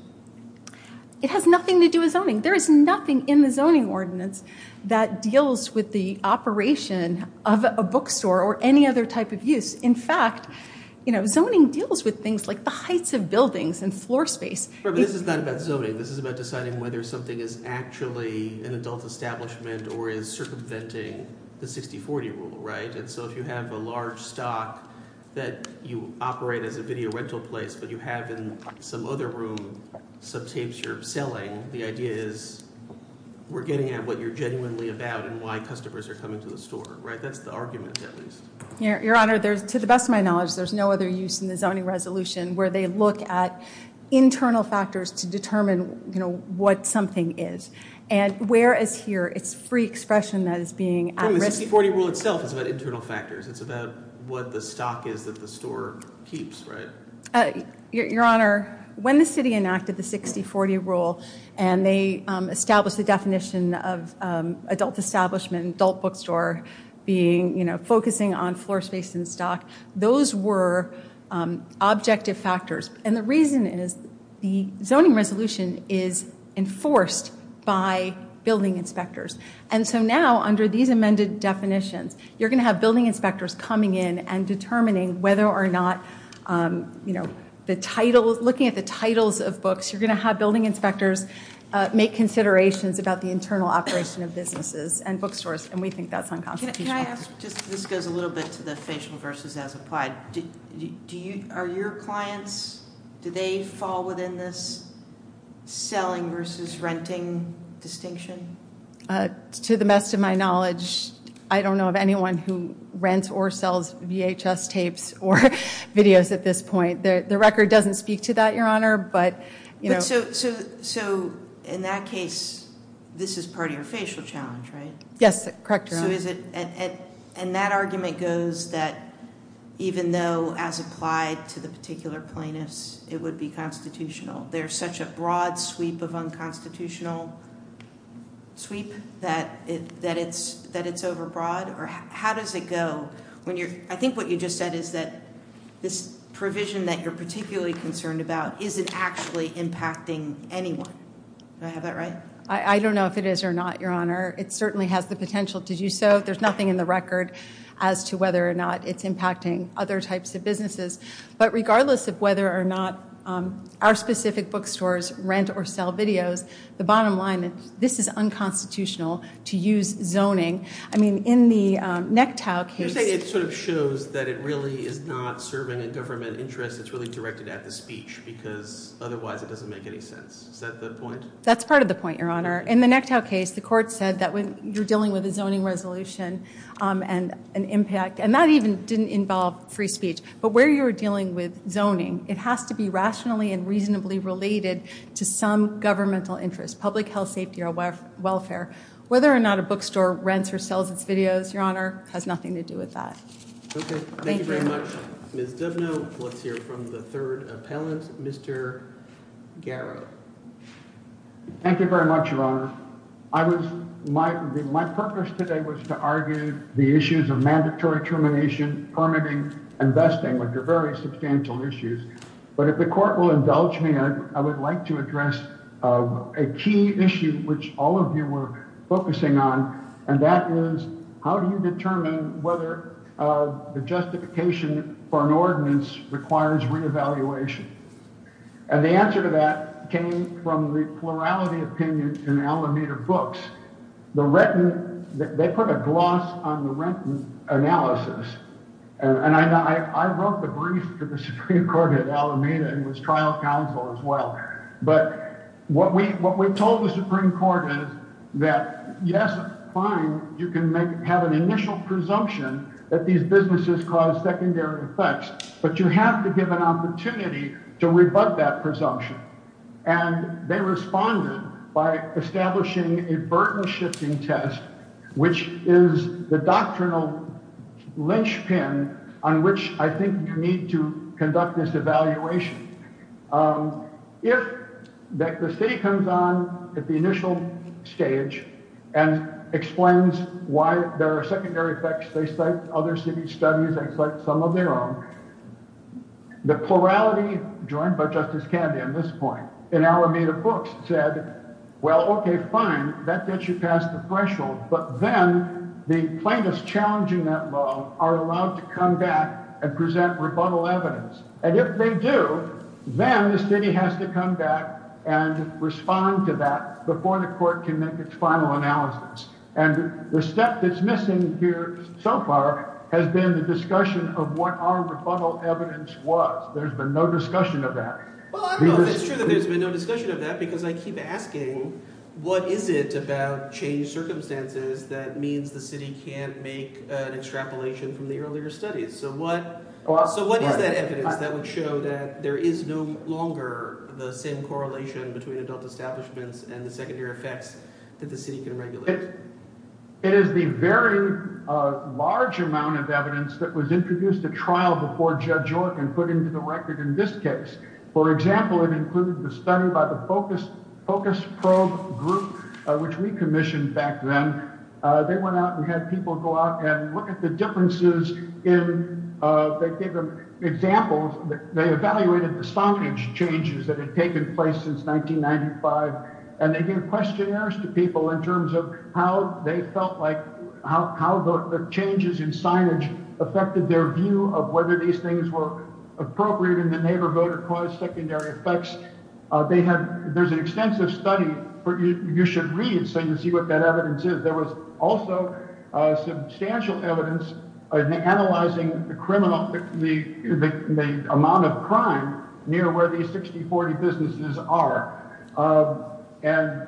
Speaker 5: It has nothing to do with zoning. There is nothing in the zoning ordinance that deals with the operation of a bookstore or any other type of use. In fact, you know, zoning deals with things like the heights of buildings and floor space.
Speaker 1: Right, but this is not about zoning. This is about deciding whether something is actually an adult establishment or is circumventing the sixty forty rule, right? And so if you have a large stock that you operate as a video rental place, but you have in some other room some tapes you're selling, the idea is we're getting at what you're genuinely about and why customers are coming to the store, right? That's the argument, at least.
Speaker 5: Your, Your Honor, there's, to the best of my knowledge, there's no other use in the zoning resolution where they look at internal factors to determine, you know, what something is. And whereas here, it's free expression that is being at
Speaker 1: well, the
Speaker 5: risk.
Speaker 1: sixty forty rule itself is about internal factors. It's about what the stock is that the store keeps, right?
Speaker 5: Uh, Your, Your Honor, when the city enacted the sixty forty rule and they um, established the definition of um, adult establishment, adult bookstore being, you know, focusing on floor space and stock, those were um, objective factors. And the reason is the zoning resolution is enforced by building inspectors. And so now, under these amended definitions, you're going to have building inspectors coming in and determining whether or not, um, you know, the titles, looking at the titles of books, you're going to have building inspectors uh, make considerations about the internal operation of businesses and bookstores, and we think that's unconstitutional.
Speaker 4: Can I, can I ask, just this goes a little bit to the facial versus as applied. Do, do you, are your clients, do they fall within this selling versus renting distinction?
Speaker 5: Uh, to the best of my knowledge, I don't know of anyone who rents or sells V H S tapes or videos at this point. The, the record doesn't speak to that, Your Honor, but, you
Speaker 4: but
Speaker 5: know.
Speaker 4: So, so, so in that case, this is part of your facial challenge, right?
Speaker 5: Yes, correct, Your
Speaker 4: so
Speaker 5: Honor.
Speaker 4: So is it, and, and, and that argument goes that even though as applied to the particular plaintiffs, it would be constitutional, there's such a broad sweep of unconstitutional sweep that it that it's that it's overbroad, or how does it go when you're? I think what you just said is that this provision that you're particularly concerned about isn't actually impacting anyone. Do I have that right?
Speaker 5: I, I don't know if it is or not, Your Honor. It certainly has the potential to do so. There's nothing in the record as to whether or not it's impacting other types of businesses. But regardless of whether or not um, our specific bookstores rent or sell videos, the bottom line is this is unconstitutional to use zoning. I mean, in the um, Nectow case...
Speaker 1: You're saying it sort of shows that it really is not serving a government interest. It's really directed at the speech, because otherwise it doesn't make any sense. Is that the point?
Speaker 5: That's part of the point, Your Honor. In the Nectow case, the court said that when you're dealing with a zoning resolution um, and an impact, and that even didn't involve free speech, but where you're dealing with zoning, it has to be rationally and reasonably related to some governmental interest, public health, safety, or welfare. Whether or not a bookstore rents or sells its videos, Your Honor, has nothing to do with that.
Speaker 1: Okay, thank,
Speaker 5: Thank
Speaker 1: you very
Speaker 5: you.
Speaker 1: much, Miz Dubno. Let's hear from the third appellant, Mister Garrow.
Speaker 6: Thank you very much, Your Honor. I was my my purpose today was to argue the issues of mandatory termination, permitting, and vesting, which are very substantial issues. But if the court will indulge me, I, I would like to address uh, a key issue which all of you were focusing on, and that is how do you determine whether uh, the justification for an ordinance requires reevaluation? And the answer to that came from the plurality opinion in Alameda Books. The Renton, they put a gloss on the Renton analysis. And, and I, I, I wrote the brief to the Supreme Court at Alameda and was trial counsel as well. But what we what we told the Supreme Court is that, yes, fine, you can make have an initial presumption that these businesses cause secondary effects, but you have to give an opportunity to rebut that presumption. And they responded by establishing a burden-shifting test, which is the doctrinal linchpin on which I think you need to conduct this evaluation. Um, if the, the city comes on at the initial stage and explains why there are secondary effects, they cite other city studies, they cite some of their own. The plurality, joined by Justice Kennedy on this point, in Alameda Books said, well, okay, fine, that gets you past the threshold, but then the plaintiffs challenging that law are allowed to come back and present rebuttal evidence. And if they do, then the city has to come back and respond to that before the court can make its final analysis. And the step that's missing here so far has been the discussion of what our rebuttal evidence was. There's been no discussion of that.
Speaker 1: Well, I don't know if it's true that there's been no discussion of that, because I keep asking, what is it about changed circumstances that means the city can't make an extrapolation from the earlier studies? So what, well, so what right. is that evidence that would show that there is no longer the same correlation between adult establishments and the secondary effects that the city can regulate?
Speaker 6: It, it is the very uh, large amount of evidence that was introduced at trial before Judge York and put into the record in this case. For example, it included the study by the Focus Focus Probe group, uh, which we commissioned back then. Uh, they went out and had people go out and look at the differences in, uh, they gave them examples. They evaluated the signage changes that had taken place since nineteen ninety-five, and they gave questionnaires to people in terms of how they felt like, how, how the, the changes in signage affected their view of whether these things were appropriate in the neighborhood or caused secondary effects. Uh, they had, there's an extensive study for you, you should read so you see what that evidence is. There was also uh, substantial evidence in analyzing the criminal, the, the, the amount of crime near where these sixty forty businesses are. Uh, and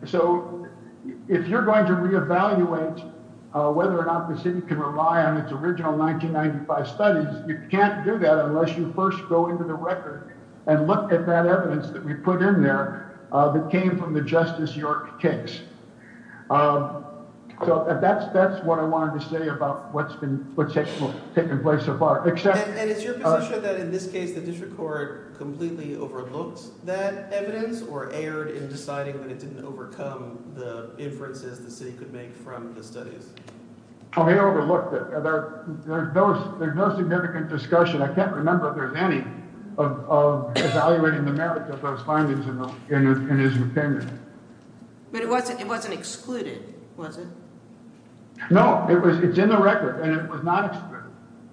Speaker 6: so if you're going to reevaluate uh, whether or not the city can rely on its original nineteen ninety-five studies, you can't do that unless you first go into the record and look at that evidence that we put in there uh, that came from the Justice York case. Uh, So that's that's what I wanted to say about what's been what's taken, taken place so far. Except,
Speaker 1: and, and it's your position uh, that in this case the district court completely overlooked that evidence, or erred in deciding that it didn't overcome the inferences the city could make from the studies?
Speaker 6: Oh, he overlooked it. There, there's no there's no significant discussion. I can't remember if there's any of, of evaluating the merits of those findings in, the, in in his opinion.
Speaker 4: But it wasn't it wasn't excluded, was it?
Speaker 6: No, it was. It's in the record, and it was not excluded.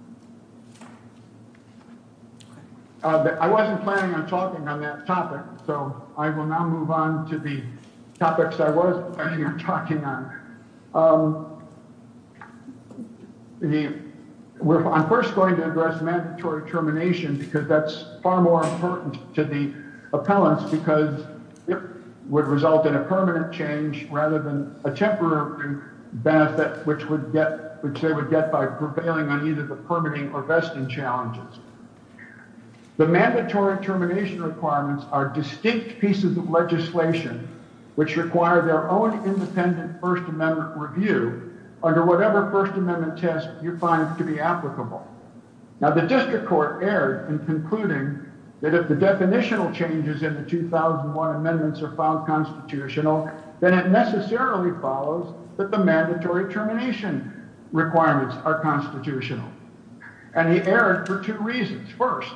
Speaker 6: Uh, I wasn't planning on talking on that topic, so I will now move on to the topics I was planning on talking on. Um, the, we're, I'm first going to address mandatory termination because that's far more important to the appellants, because it would result in a permanent change rather than a temporary benefit, which would get, which they would get by prevailing on either the permitting or vesting challenges. The mandatory termination requirements are distinct pieces of legislation which require their own independent First Amendment review under whatever First Amendment test you find to be applicable. Now, the district court erred in concluding that if the definitional changes in the two thousand one amendments are found constitutional, then it necessarily follows that the mandatory termination requirements are constitutional. And he erred for two reasons. First,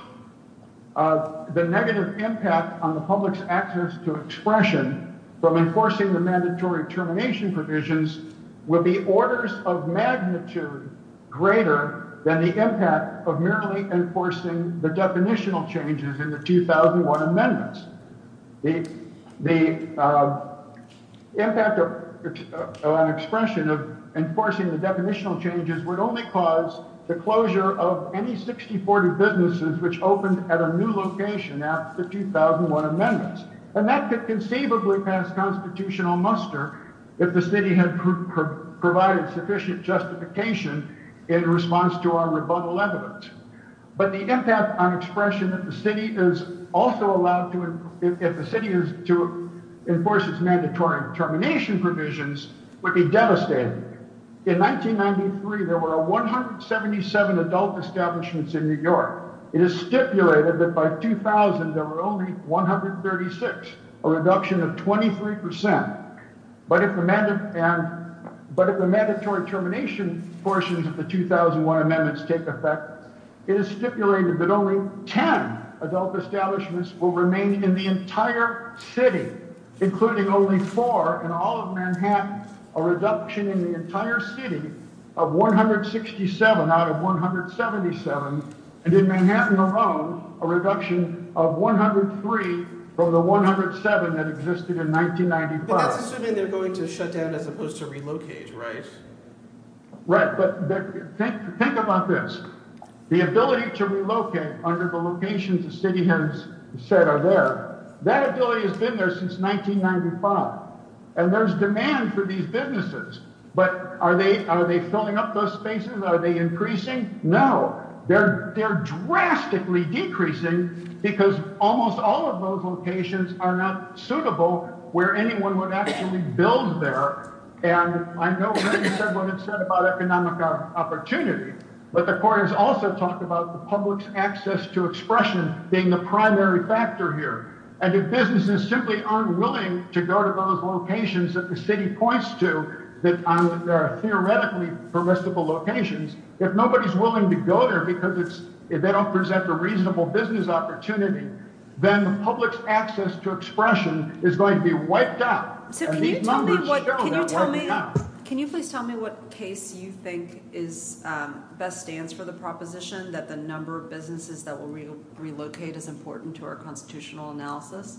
Speaker 6: uh, the negative impact on the public's access to expression from enforcing the mandatory termination provisions will be orders of magnitude greater than the impact of merely enforcing the definitional changes in the two thousand one amendments. The, the uh, impact of uh, an expression of enforcing the definitional changes would only cause the closure of any sixty forty businesses which opened at a new location after the two thousand one amendments. And that could conceivably pass constitutional muster if the city had pr- pr- provided sufficient justification in response to our rebuttal evidence. But the impact on expression if the city is also allowed to, if, if the city is to enforce its mandatory termination provisions, would be devastating. In nineteen ninety-three, there were one hundred seventy-seven adult establishments in New York. It is stipulated that by two thousand, there were only one hundred thirty-six, a reduction of twenty-three percent. But if the manda- and, but if the mandatory termination portions of the two thousand one amendments take effect, it is stipulated that only ten adult establishments will remain in the entire city, including only four in all of Manhattan, a reduction in the entire city of one hundred sixty-seven out of one hundred seventy-seven, and in Manhattan alone, a reduction of one hundred three from the one hundred seven that existed in nineteen ninety-five.
Speaker 1: But that's assuming they're going to shut down as opposed to relocate, right?
Speaker 6: Right, but think, think about this. The ability to relocate under the locations the city has said are there, that ability has been there since nineteen ninety-five. And there's demand for these businesses. But are they are they filling up those spaces? Are they increasing? No. They're they're drastically decreasing because almost all of those locations are not suitable where anyone would actually build there. And I know Randy said what it said about economic opportunity, but the court has also talked about the public's access to expression being the primary factor here. And if businesses simply aren't willing to go to those locations that the city points to, that on there are theoretically permissible locations, if nobody's willing to go there because it's if they don't present a reasonable business opportunity, then the public's access to expression is going to be wiped out.
Speaker 2: So
Speaker 6: and
Speaker 2: can you tell me what? Can you tell me?
Speaker 6: Out.
Speaker 2: Can you please tell me what case you think is um, best stands for the proposition that the number of businesses that will re- relocate is important to our constitutional analysis?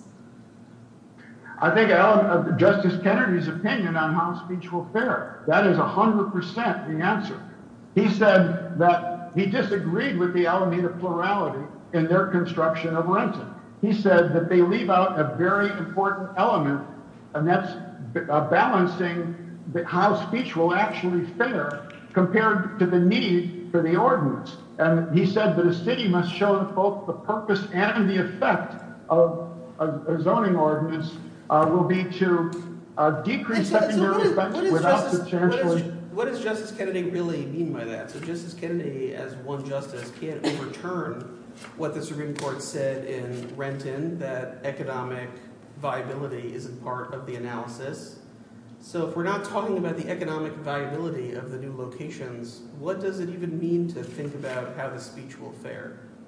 Speaker 6: I think Alan, uh, Justice Kennedy's opinion on how speech will fare. That is one hundred percent the answer. He said that he disagreed with the Alameda plurality in their construction of Renton. He said that they leave out a very important element, and that's uh, balancing how speech will actually fare compared to the need for the ordinance. And he said that a city must show that both the purpose and the effect of a, a zoning ordinance uh, will be to uh, decrease
Speaker 1: So- so
Speaker 6: secondary
Speaker 1: what is-
Speaker 6: effects
Speaker 1: what is
Speaker 6: without
Speaker 1: Justice-
Speaker 6: substantially.
Speaker 1: What, is, what does Justice Kennedy really mean by that? So Justice Kennedy, as one justice, can't overturn what the Supreme Court said in Renton, that economic viability isn't part of the analysis. So if we're not talking about the economic viability of the new locations, what does it even mean to think about how the speech will fare?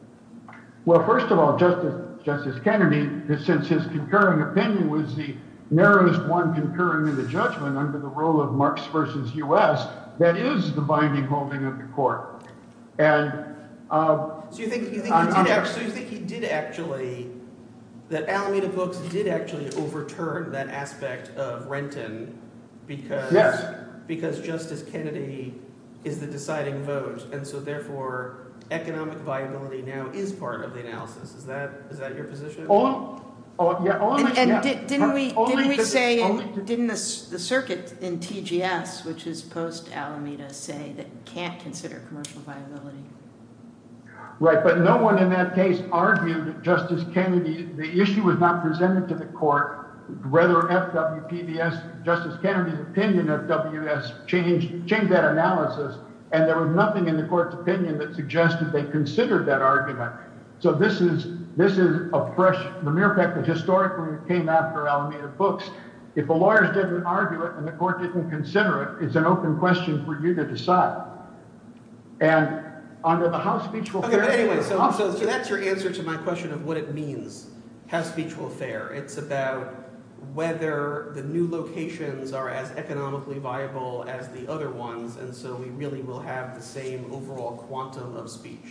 Speaker 6: Well, first of all, Justice Justice Kennedy, since his concurring opinion was the narrowest one concurring in the judgment under the rule of Marx versus U S, that is the binding holding of the court. And uh,
Speaker 1: so you think you think
Speaker 6: I'm,
Speaker 1: he did
Speaker 6: I'm,
Speaker 1: actually? So you think he did actually? That Alameda Books did actually overturn that aspect of Renton because
Speaker 6: yes.
Speaker 1: because Justice Kennedy is the deciding vote, and so therefore economic viability now is part of the analysis. Is that is that your position?
Speaker 6: Only, oh yeah, only,
Speaker 4: And, and
Speaker 6: yeah,
Speaker 4: did, didn't we
Speaker 6: only
Speaker 4: didn't we
Speaker 6: to,
Speaker 4: say
Speaker 6: only
Speaker 4: in,
Speaker 6: to,
Speaker 4: didn't the the circuit in T G S, which is post Alameda, say that can't consider commercial viability?
Speaker 6: Right, but no one in that case argued that Justice Kennedy, the issue was not presented to the court, whether F W P B S, Justice Kennedy's opinion of W S changed, changed that analysis, and there was nothing in the court's opinion that suggested they considered that argument. So this is, this is a fresh, the mere fact that historically it came after Alameda Books, if the lawyers didn't argue it and the court didn't consider it, it's an open question for you to decide. And under the House Speech will
Speaker 1: Okay,
Speaker 6: fare.
Speaker 1: but anyway, so, so so that's your answer to my question of what it means, how speech will fare. It's about whether the new locations are as economically viable as the other ones, and so we really will have the same overall quantum of speech.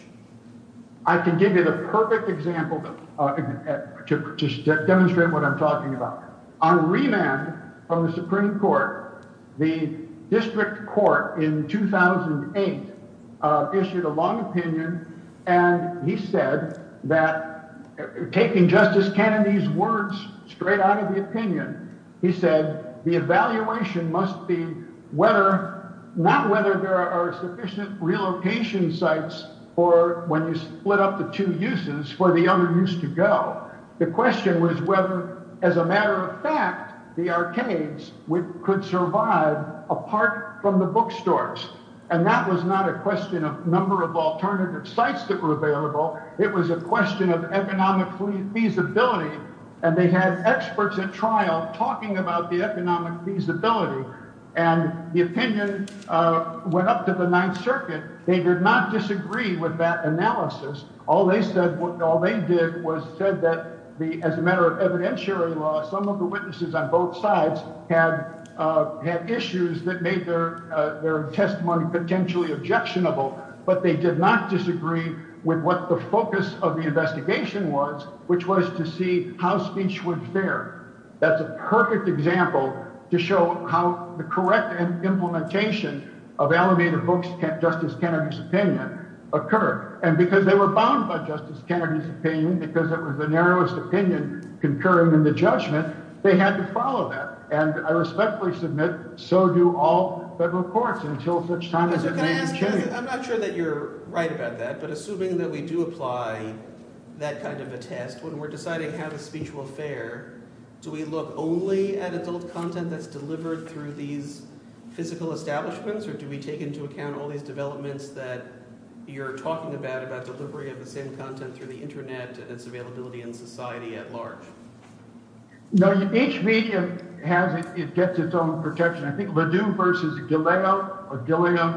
Speaker 6: I can give you the perfect example uh, to, to demonstrate what I'm talking about. On remand from the Supreme Court, the district court in two thousand eight Uh, issued a long opinion, and he said that, uh, taking Justice Kennedy's words straight out of the opinion, he said the evaluation must be whether, not whether there are sufficient relocation sites for when you split up the two uses for the other use to go. The question was whether, as a matter of fact, the arcades would, could survive apart from the bookstores. And that was not a question of number of alternative sites that were available. It was a question of economic feasibility. And they had experts at trial talking about the economic feasibility. And the opinion uh, went up to the Ninth Circuit. They did not disagree with that analysis. All they said, all they did was said that the, as a matter of evidentiary law, some of the witnesses on both sides had Uh, had issues that made their uh, their testimony potentially objectionable, but they did not disagree with what the focus of the investigation was, which was to see how speech would fare. That's a perfect example to show how the correct implementation of Alameda Books, Justice Kennedy's opinion, occurred. And because they were bound by Justice Kennedy's opinion, because it was the narrowest opinion concurring in the judgment, they had to follow that. And I respectfully submit, so do all federal courts until such time as
Speaker 1: so
Speaker 6: it
Speaker 1: can I
Speaker 6: may
Speaker 1: ask,
Speaker 6: be changed.
Speaker 1: I'm not sure that you're right about that, but assuming that we do apply that kind of a test, when we're deciding how the speech will fare, do we look only at adult content that's delivered through these physical establishments, or do we take into account all these developments that you're talking about, about delivery of the same content through the internet and its availability in society at large?
Speaker 6: No, each medium has it, it gets its own protection. I think Ledoux versus Gileo or Gileo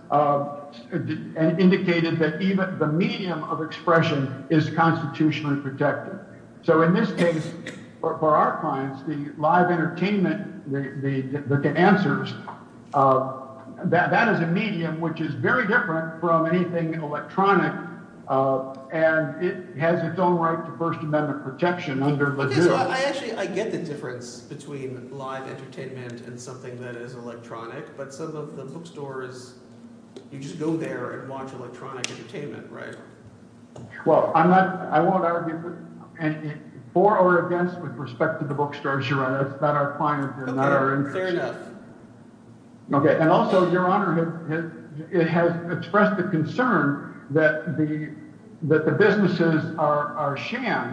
Speaker 6: uh, indicated that even the medium of expression is constitutionally protected. So in this case, for, for our clients, the live entertainment, the the, the, the answers, uh, that that is a medium which is very different from anything electronic. Uh, and it has its own right to First Amendment protection under Ledoux.
Speaker 1: Okay, so I, I actually I get the difference between live entertainment and something that is electronic, but some of the bookstores, you just go there and watch electronic entertainment, right?
Speaker 6: Well, I'm not. I won't argue for, and, for or against with respect to the bookstores. You're right. That's not our client and
Speaker 1: okay,
Speaker 6: not our interest.
Speaker 1: Fair enough.
Speaker 6: Okay, and also, Your Honor, has, has, it has expressed the concern that the that the businesses are, are shams,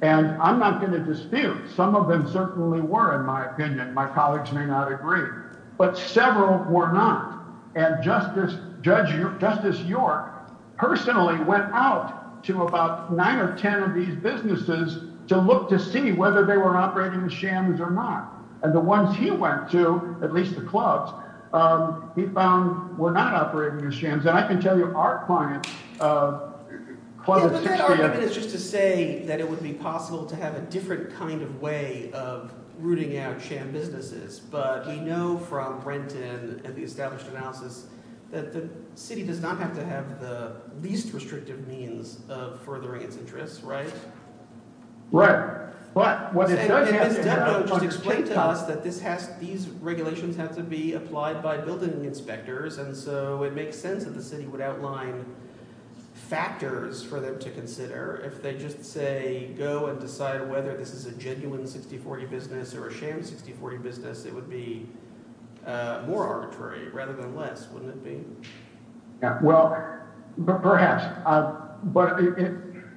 Speaker 6: And I'm not going to dispute. Some of them certainly were, in my opinion. My colleagues may not agree. But several were not. And Justice Judge Justice York personally went out to about nine or ten of these businesses to look to see whether they were operating as shams or not. And the ones he went to, at least the clubs, um, he found were not operating as shams. And I can tell you our client, uh, Club
Speaker 1: yeah,
Speaker 6: at
Speaker 1: but that
Speaker 6: sixty,
Speaker 1: argument is just to say that it would be possible to have a different kind of way of rooting out sham businesses. But we know from Renton and the established analysis that the city does not have to have the least restrictive means of furthering its interests, right?
Speaker 6: Right. But what it
Speaker 1: and,
Speaker 6: does
Speaker 1: and
Speaker 6: have
Speaker 1: Miz
Speaker 6: to
Speaker 1: Debno
Speaker 6: have
Speaker 1: just explained to
Speaker 6: TikTok,
Speaker 1: us that this has these regulations have to be applied by building inspectors, and so it makes sense that the city would outline factors for them to consider. If they just say, go and decide whether this is a genuine sixty forty business or a sham sixty forty business, it would be uh, more arbitrary rather than less, wouldn't it be?
Speaker 6: Yeah, well, but perhaps. Uh, but it, it,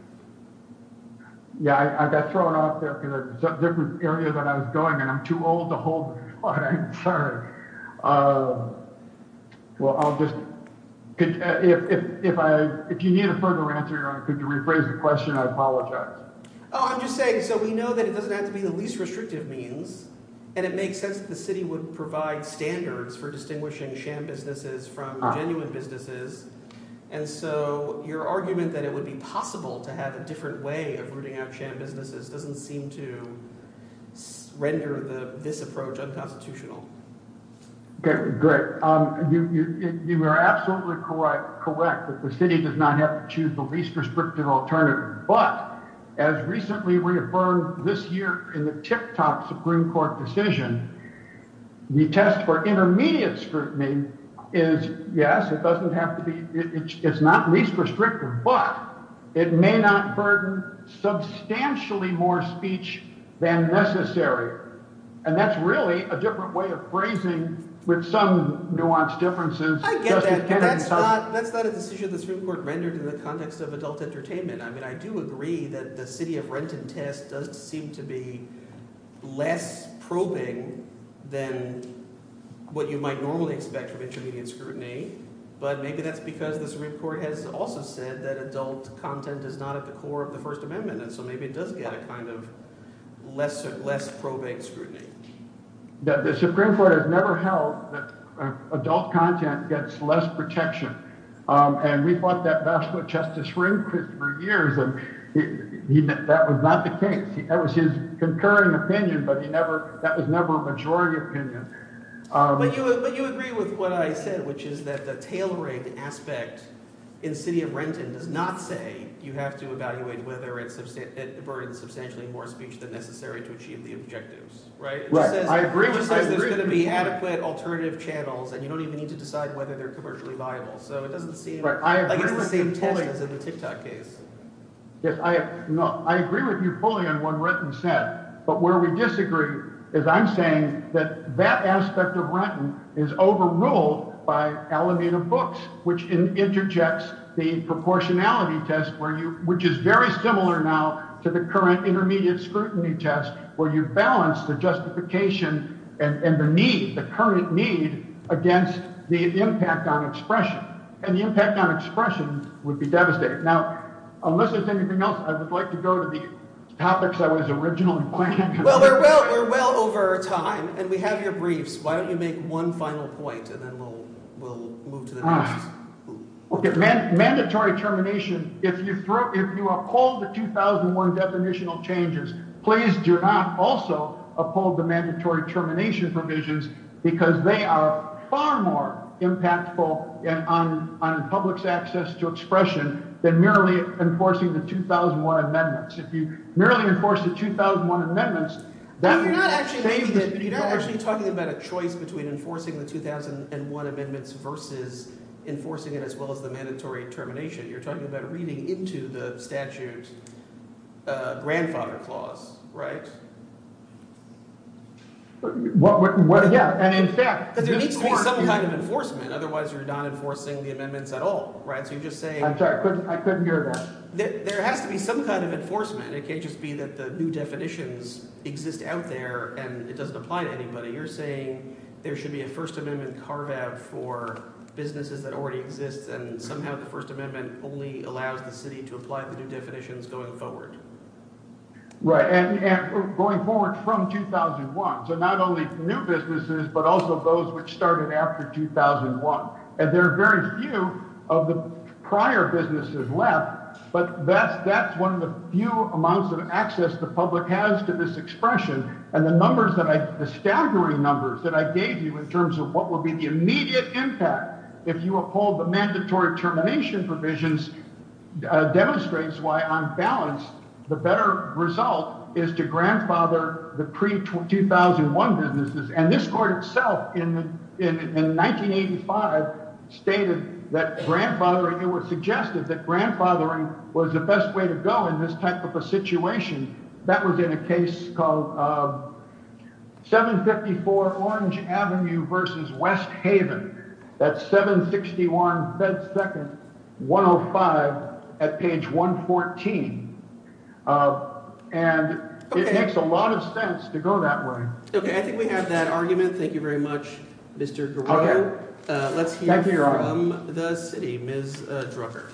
Speaker 6: yeah, I, I got thrown off there because it's a different area that I was going, and I'm too old to hold the thought. I'm sorry. Uh, well, I'll just... Could, uh, if, if, if, I, if you need a further answer, Your Honor, could you rephrase the question? I apologize.
Speaker 1: Oh, I'm just saying, so we know that it doesn't have to be the least restrictive means, and it makes sense that the city would provide standards for distinguishing sham businesses from ah. genuine businesses. And so your argument that it would be possible to have a different way of rooting out sham businesses doesn't seem to render the, this approach unconstitutional.
Speaker 6: Okay, great. Um, you, you, you are absolutely correct, correct that the city does not have to choose the least restrictive alternative. But as recently reaffirmed this year in the TikTok Supreme Court decision, the test for intermediate scrutiny is, yes, it doesn't have to be, it, it, it's not least restrictive, but it may not burden substantially more speech than necessary. And that's really a different way of phrasing with some nuanced differences.
Speaker 1: I get
Speaker 6: Justice
Speaker 1: that, but
Speaker 6: Kennedy
Speaker 1: that's
Speaker 6: tells-
Speaker 1: not, that's not a decision the Supreme Court rendered in the context of adult entertainment. I mean, I do agree that the City of Renton test does seem to be less probing than what you might normally expect from intermediate scrutiny, but maybe that's because the Supreme Court has also said that adult content is not at the core of the First Amendment, and so maybe it does get a kind of less, less probing scrutiny.
Speaker 6: The, the Supreme Court has never held that uh, adult content gets less protection. Um, and we fought that battle with Justice Rehnquist for years, and he, he, that was not the case. He, that was his concurring opinion, but he never, that was never a majority opinion. Um,
Speaker 1: but, you, but you agree with what I said, which is that the tailoring aspect in City of Renton does not say you have to evaluate whether it, substan- it burdens substantially more speech than necessary to achieve the objectives, right? It
Speaker 6: right.
Speaker 1: Just says,
Speaker 6: I agree.
Speaker 1: It just
Speaker 6: with,
Speaker 1: says
Speaker 6: I
Speaker 1: there's
Speaker 6: agree
Speaker 1: going to be
Speaker 6: with
Speaker 1: adequate alternative channels, and you don't even need to decide whether they're commercially viable. So it doesn't seem
Speaker 6: right. I
Speaker 1: like
Speaker 6: agree
Speaker 1: it's the
Speaker 6: with
Speaker 1: same
Speaker 6: you
Speaker 1: test
Speaker 6: fully.
Speaker 1: as in the TikTok case.
Speaker 6: Yes, I no, I agree with you fully on what Renton said, but where we disagree is I'm saying that that aspect of Renton is overruled by Alameda Books, which in, interjects the proportionality test, where you, which is very similar now to the current intermediate scrutiny test, where you balance the justification and, and the need, the current need, against the impact on expression. And the impact on expression would be devastating. Now, unless there's anything else, I would like to go to the topics I was originally planning.
Speaker 1: Well, we're well, we're well over time, and we have your briefs. Why don't you make one final point, and then we'll we'll move to the next.
Speaker 6: Uh, okay, man, mandatory termination. If you throw, if you uphold the two thousand one definitional changes, please do not also uphold the mandatory termination provisions, because they are far more impactful in, on on public's access to expression than merely enforcing the two thousand one amendments. If you merely enforce the two thousand one amendments, that
Speaker 1: well, you're not actually
Speaker 6: save
Speaker 1: making it,
Speaker 6: the
Speaker 1: you're not actually talking about a choice between enforcing the two thousand one amendments versus enforcing it as well as the mandatory termination. You're talking about reading into the statute uh, grandfather clause, right?
Speaker 6: What, what, what, yeah, and in fact...
Speaker 1: Because there
Speaker 6: this
Speaker 1: needs to be
Speaker 6: court
Speaker 1: some
Speaker 6: is-
Speaker 1: kind of enforcement, otherwise you're not enforcing the amendments at all, right? So you're just saying...
Speaker 6: I'm sorry, I couldn't, I couldn't hear that.
Speaker 1: There, there has to be some kind of enforcement. It can't just be that the new definitions exist out there and it doesn't apply to anybody. You're saying there should be a First Amendment carve-out for businesses that already exist, and somehow the First Amendment only allows the city to apply the new definitions going forward.
Speaker 6: Right, and, and going forward from two thousand one. So not only new businesses, but also those which started after two thousand one. And there are very few of the prior businesses left, but that's, that's one of the few amounts of access the public has to this expression. And the numbers that I, the staggering numbers that I gave you in terms of what will be the immediate impact if you uphold the mandatory termination provisions uh, demonstrates why, on balance, the better result is to grandfather the pre two thousand one businesses. And this court itself in, the, in, in nineteen eighty-five stated that grandfathering, it was suggested that grandfathering was the best way to go in this type of a situation. That was in a case called uh, seven fifty-four Orange Avenue versus West Haven. That's seven sixty-one Fed Second, one oh five at page one fourteen. Uh, and
Speaker 1: okay.
Speaker 6: It makes a lot of sense to go that way.
Speaker 1: Okay, I think we have that argument. Thank you very much, Mister Garreau.
Speaker 6: Okay.
Speaker 1: Uh, let's hear
Speaker 6: Thank you, Your
Speaker 1: from
Speaker 6: Honor.
Speaker 1: the city, Miz Uh, Drucker.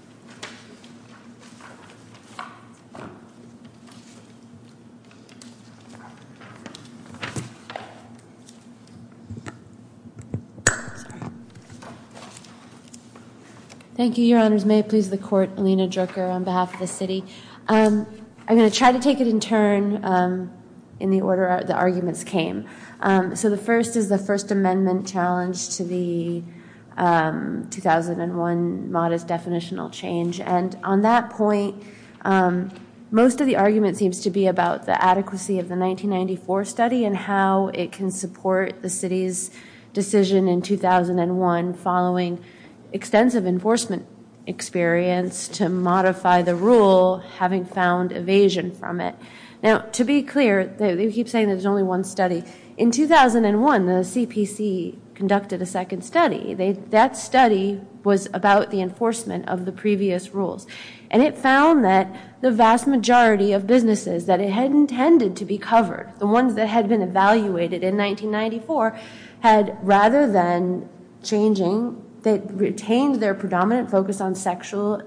Speaker 7: Thank you, Your Honors. May it please the Court, Alina Drucker on behalf of the city. Um, I'm going to try to take it in turn um, in the order the arguments came. Um, so the first is the First Amendment challenge to the um, two thousand one modest definitional change. And on that point, um, most of the argument seems to be about the adequacy of the nineteen ninety-four study and how it can support the city's decision in two thousand one following extensive enforcement experience to modify the rule, having found evasion from it. Now, to be clear, they, they keep saying there's only one study. In two thousand one, the C P C conducted a second study. They, that study was about the enforcement of the previous rules. And it found that the vast majority of businesses that it had intended to be covered, the ones that had been evaluated in nineteen ninety-four, had, rather than changing, they retained their predominant focus on sexual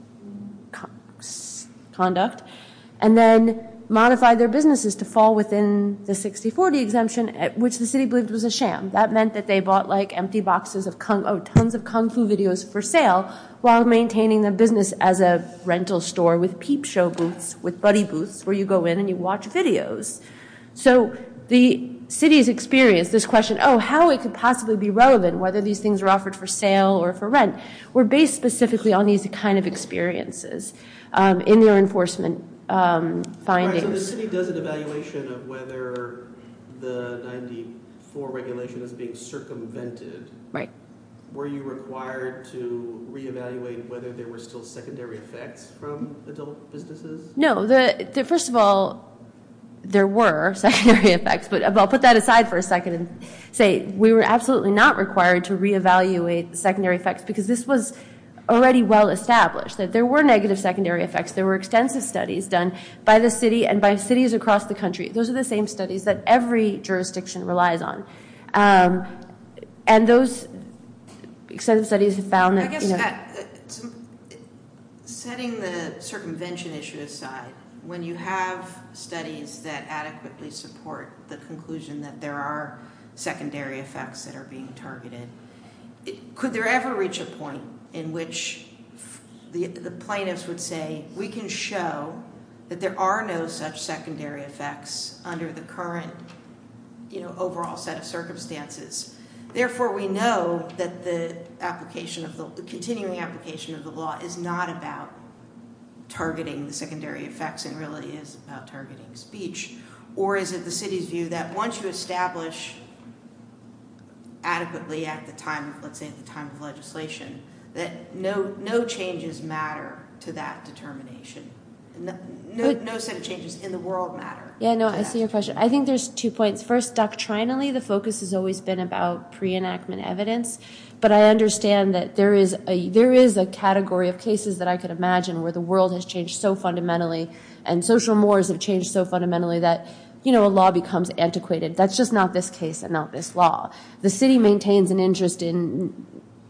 Speaker 7: co- conduct and then modified their businesses to fall within the sixty forty exemption, which the city believed was a sham. That meant that they bought like empty boxes of kung, oh, tons of kung fu videos for sale while maintaining the business as a rental store with peep show booths, with buddy booths, where you go in and you watch videos. So the city's experience, this question, oh, how it could possibly be relevant, whether these things are offered for sale or for rent, were based specifically on these kind of experiences um, in their enforcement um, findings.
Speaker 1: Right, so the city does an evaluation of whether the ninety-four regulation is being circumvented.
Speaker 7: Right.
Speaker 1: Were you required to reevaluate whether there were still secondary effects from adult businesses?
Speaker 7: No, the, the first of all, there were secondary effects, but I'll put that aside for a second and say we were absolutely not required to reevaluate the secondary effects because this was already well established that there were negative secondary effects. There were extensive studies done by the city and by cities across the country. Those are the same studies that every jurisdiction relies on. Um, and those extensive studies have found that,
Speaker 4: I guess
Speaker 7: you know,
Speaker 4: that, uh, setting the circumvention issue aside, when you have studies that adequately support the conclusion that there are secondary effects that are being targeted, it, could there ever reach a point in which the, the plaintiffs would say, we can show that there are no such secondary effects under the current, you know, overall set of circumstances. Therefore, we know that the application of the, the continuing application of the law is not about targeting the secondary effects and really is about targeting speech? Or is it the city's view that once you establish adequately at the time, let's say at the time of legislation, that no no changes matter to that determination? no, no, no set of changes in the world matter.
Speaker 7: Yeah, no,
Speaker 4: to
Speaker 7: I
Speaker 4: that.
Speaker 7: see your question. I think there's two points. First, doctrinally, the focus has always been about pre-enactment evidence, but I understand that there is a there is a category of cases that I could imagine where the world has changed so fundamentally and social mores have changed so fundamentally that, you know, a law becomes antiquated. That's just not this case and not this law. The city maintains an interest in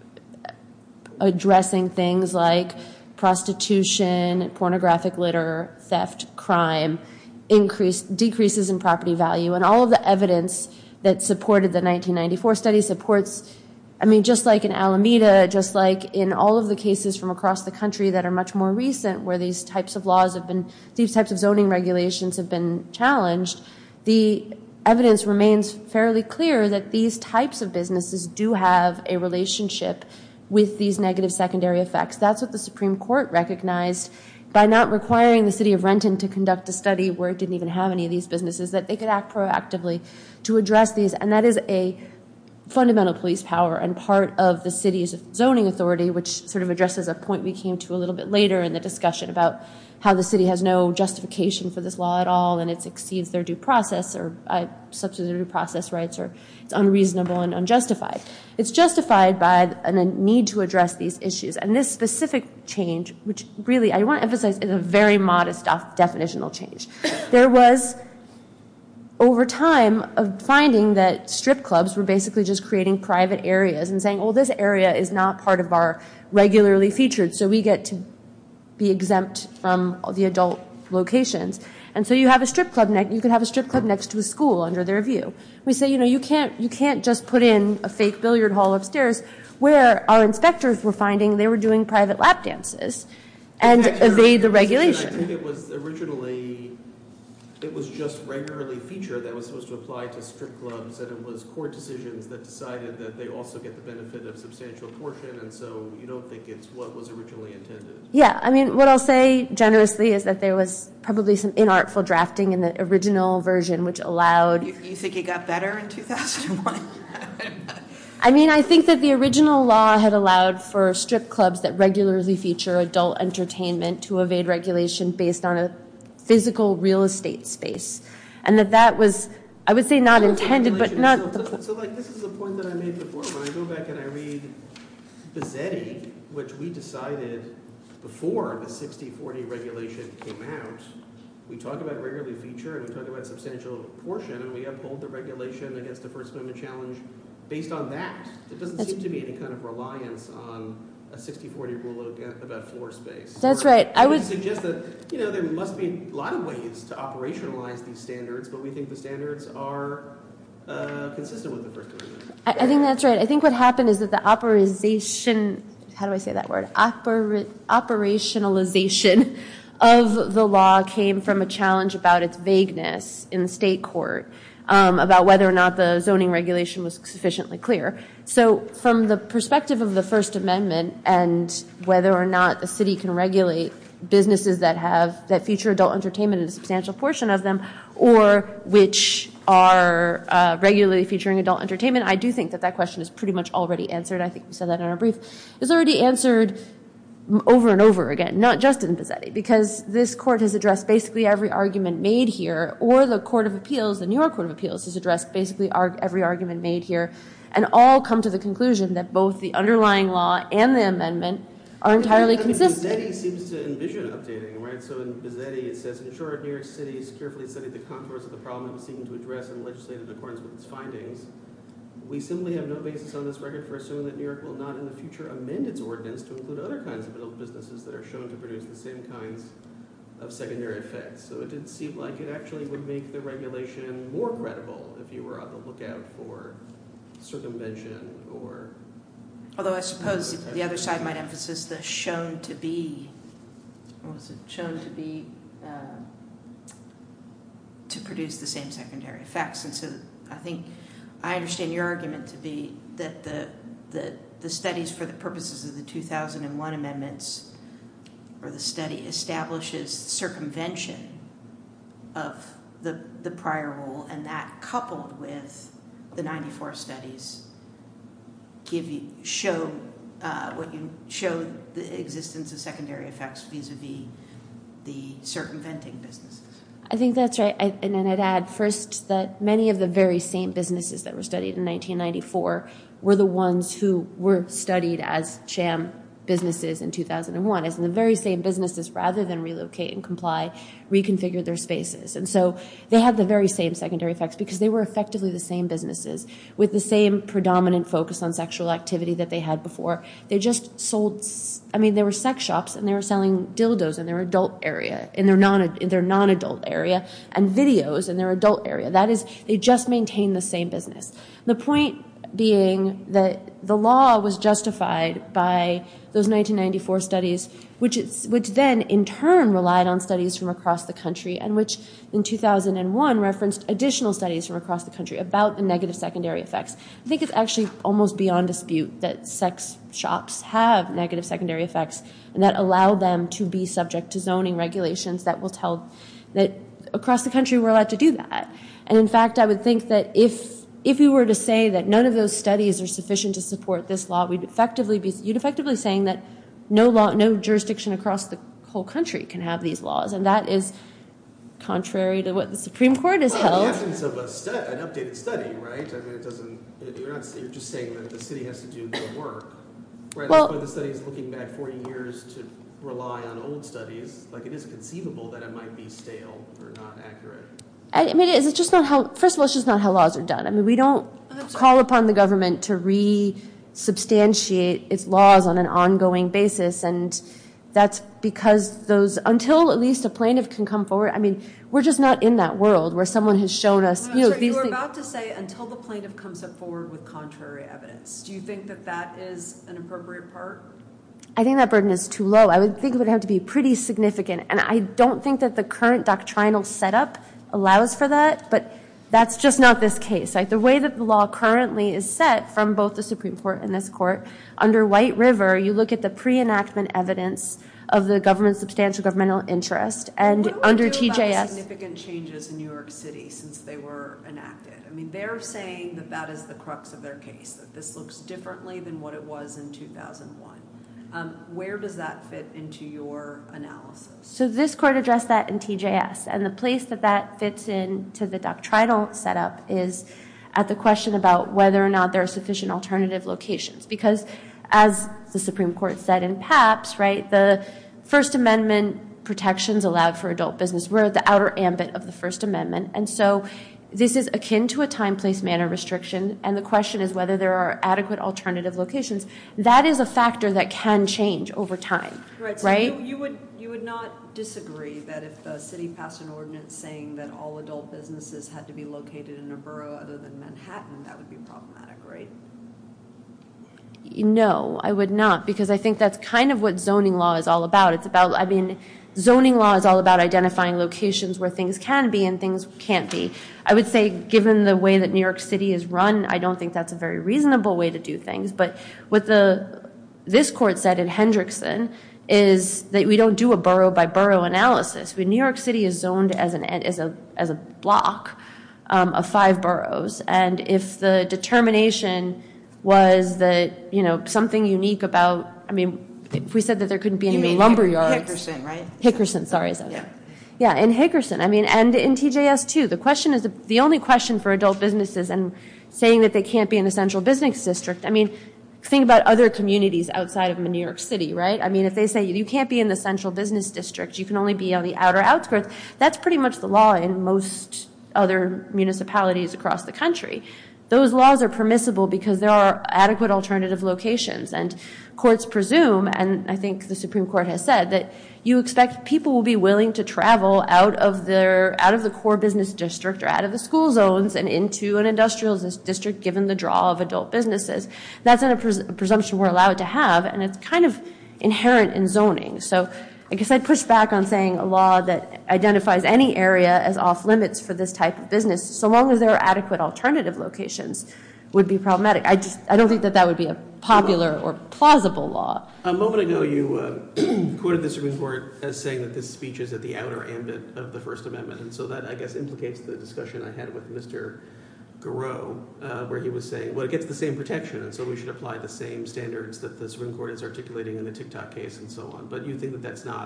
Speaker 7: addressing things like prostitution, pornographic litter, theft, crime, increase, decreases in property value, and all of the evidence that supported the nineteen ninety-four study supports, I mean, just like in Alameda, just like in all of the cases from across the country that are much more recent where these types of laws have been, these types of zoning regulations have been challenged, the evidence remains fairly clear that these types of businesses do have a relationship with these negative secondary effects. That's what the Supreme Court recognized by not requiring the city of Renton to conduct a study where it didn't even have any of these businesses, that they could act proactively to address these. And that is a fundamental police power and part of the city's zoning authority, which sort of addresses a point we came to a little bit later in the discussion about how the city has no justification for this law at all and it exceeds their due process or uh, substantive due process rights, or it's unreasonable and unjustified. It's justified by a need to address these issues. And this specific change, which really I want to emphasize is a very modest definitional change. There was, over time, of finding that strip clubs were basically just creating private areas and saying, oh, this area is not part of our regularly featured, so we get to be exempt from the adult locations. And so you have a strip club ne- you could have a strip club next to a school under their view. We say, you know, you can't you can't just put in a fake billiard hall upstairs, where our inspectors were finding they were doing private lap dances and
Speaker 1: fact, your-
Speaker 7: evade the
Speaker 1: your position,
Speaker 7: regulation.
Speaker 1: I think it was originally, it was just regularly featured that was supposed to apply to strip clubs, and it was court decisions that decided that they also get the benefit of substantial portion, and so you don't think it's what was originally intended.
Speaker 7: Yeah, I mean, what I'll say generously is that there was probably some inartful drafting in the original version, which allowed...
Speaker 4: You, you think it got better in two thousand one?
Speaker 7: I mean, I think that the original law had allowed for strip clubs that regularly feature adult entertainment to evade regulation based on a physical real estate space. And that that was, I would say, not intended, but not...
Speaker 1: So,
Speaker 7: the
Speaker 1: so, so, like, this is a point that I made before. When I go back and I read Bizzetti, which we decided before the sixty forty regulation came out, we talk about regularly feature and we talk about substantial portion, and we uphold the regulation against the First Amendment challenge based on that. It doesn't
Speaker 7: That's,
Speaker 1: seem to be any kind of reliance on a sixty forty rule about floor space.
Speaker 7: That's
Speaker 1: or,
Speaker 7: right. I would
Speaker 1: suggest that, you know, there must be a lot of ways to operationalize these standards, but we think the standards are uh, consistent with the First Amendment.
Speaker 7: I, I think that's right. I think what happened is that the operation, how do I say that word? Oper, operationalization of the law came from a challenge about its vagueness in the state court. Um, about whether or not the zoning regulation was sufficiently clear. So from the perspective of the First Amendment and whether or not the city can regulate businesses that have that feature adult entertainment in a substantial portion of them, or which are uh, regularly featuring adult entertainment, I do think that that question is pretty much already answered. I think we said that in our brief. It's already answered over and over again, not just in Bizzetti, because this court has addressed basically every argument made here, or the Court of Appeals, the New York Court of Appeals, has addressed basically arg- every argument made here, and all come to the conclusion that both the underlying law and the amendment are entirely
Speaker 1: I mean,
Speaker 7: consistent.
Speaker 1: Bizzetti seems to envision updating, right? So in Bizzetti it says, in short, New York City has carefully studied the contours of the problem it was seeking to address and legislated in accordance with its findings. We simply have no basis on this record for assuming that New York will not in the future amend its ordinance to include other kinds of adult businesses that are shown to produce the same kinds of secondary effects. So it did seem like it actually would make the regulation more credible if you were on the lookout for circumvention or...
Speaker 4: Although I suppose the other side might emphasize the shown to be, what was it, shown to be, uh, to produce the same secondary effects. And so I think... I understand your argument to be that the, the the studies for the purposes of the two thousand one amendments, or the study establishes circumvention of the the prior rule, and that coupled with the ninety-four studies give you show uh, what you show the existence of secondary effects vis-a-vis the circumventing businesses.
Speaker 7: I think that's right. I, and then I'd add first that many of the very same businesses that were studied in nineteen ninety-four were the ones who were studied as sham businesses in two thousand one, as in the very same businesses, rather than relocate and comply, reconfigured their spaces. And so they had the very same secondary effects because they were effectively the same businesses with the same predominant focus on sexual activity that they had before. They just sold, I mean, there were sex shops and they were selling dildos in their adult area, in their non in their non-adult area, and videos in their adult area. That is, they just maintained the same business. The point being that the law was justified by those nineteen ninety-four studies, which is, which then in turn relied on studies from across the country, and which in two thousand one referenced additional studies from across the country about the negative secondary effects. I think it's actually almost beyond dispute that sex shops have negative secondary effects and that allow them to be subject to zoning regulations that will tell that across the country we're allowed to do that. And in fact, I would think that if If we were to say that none of those studies are sufficient to support this law, we'd effectively be you'd effectively saying that no law, no jurisdiction across the whole country can have these laws, and that is contrary to what the Supreme Court has
Speaker 1: well,
Speaker 7: held.
Speaker 1: In the absence of a stu- an updated study, right? I mean, it doesn't. You're not. You're just saying that the city has to do the work, right?
Speaker 7: Well,
Speaker 1: that's why the study is looking back forty years to rely on old studies. Like, it is conceivable that it might be stale or not accurate.
Speaker 7: I mean, it's just not how, first of all, it's just not how laws are done. I mean, we don't call upon the government to re-substantiate its laws on an ongoing basis, and that's because those, until at least a plaintiff can come forward, I mean, we're just not in that world where someone has shown us,
Speaker 2: no,
Speaker 7: you know,
Speaker 2: sorry,
Speaker 7: these
Speaker 2: you were
Speaker 7: things.
Speaker 2: about to say until the plaintiff comes up forward with contrary evidence. Do you think that that is an appropriate part?
Speaker 7: I think that burden is too low. I would think it would have to be pretty significant, and I don't think that the current doctrinal setup allows for that, but that's just not this case. Like, the way that the law currently is set from both the Supreme Court and this court, under White River, you look at the pre-enactment evidence of the government's substantial governmental interest, and
Speaker 2: what do we
Speaker 7: under
Speaker 2: do
Speaker 7: T J S.
Speaker 2: about the significant changes in New York City since they were enacted? I mean, they're saying that that is the crux of their case, that this looks differently than what it was in two thousand one. Um, where does that fit into your analysis?
Speaker 7: So this court addressed that in T J S, and the place that that fits into the doctrinal setup is at the question about whether or not there are sufficient alternative locations. Because as the Supreme Court said in Papps, right, the First Amendment protections allowed for adult business were at the outer ambit of the First Amendment, and so this is akin to a time, place, manner restriction, and the question is whether there are adequate alternative locations. That is a factor that can change over time,
Speaker 2: right? So
Speaker 7: right?
Speaker 2: You, you would you would not disagree that if the city passed an ordinance saying that all adult businesses had to be located in a borough other than Manhattan, that would be problematic, right?
Speaker 7: No, I would not, because I think that's kind of what zoning law is all about. It's about, I mean, zoning law is all about identifying locations where things can be and things can't be. I would say, given the way that New York City is run, I don't think that's a very reasonable way to do things. But what the this court said in Hendrickson is that we don't do a borough by borough analysis. When New York City is zoned as an as a as a block um, of five boroughs, and if the determination was that, you know, something unique about, I mean, if we said that there couldn't be any
Speaker 4: mean
Speaker 7: lumber
Speaker 4: Hick-
Speaker 7: yards.
Speaker 4: Hickerson, right?
Speaker 7: Hickerson, sorry, is that
Speaker 4: Yeah.
Speaker 7: right? Yeah, in Hickerson. I mean, and in T J S too. The question is, the only question for adult businesses and saying that they can't be in a central business district, I mean, think about other communities outside of New York City, right? I mean, if they say you can't be in the central business district, you can only be on the outer outskirts, that's pretty much the law in most other municipalities across the country. Those laws are permissible because there are adequate alternative locations, and courts presume, and I think the Supreme Court has said, that you expect people will be willing to travel out of their out of the core business district or out of the school zones and into an industrial district given the draw of adult businesses. That's a, pres- a presumption we're allowed to have, and it's kind of inherent in zoning. So I guess I'd push back on saying a law that identifies any area as off limits for this type of business, so long as there are adequate alternative locations, would be problematic. I just I don't think that that would be a popular or plausible law.
Speaker 1: A moment ago, you uh, quoted the Supreme Court as saying that this speech is at the outer ambit of the First Amendment, and so that, I guess, implicates the discussion I had with Mister Garreau, uh, where he was saying, well, it gets the same protection, and so we should apply the same standards that the Supreme Court is articulating in the TikTok case and so on. But you think that that's not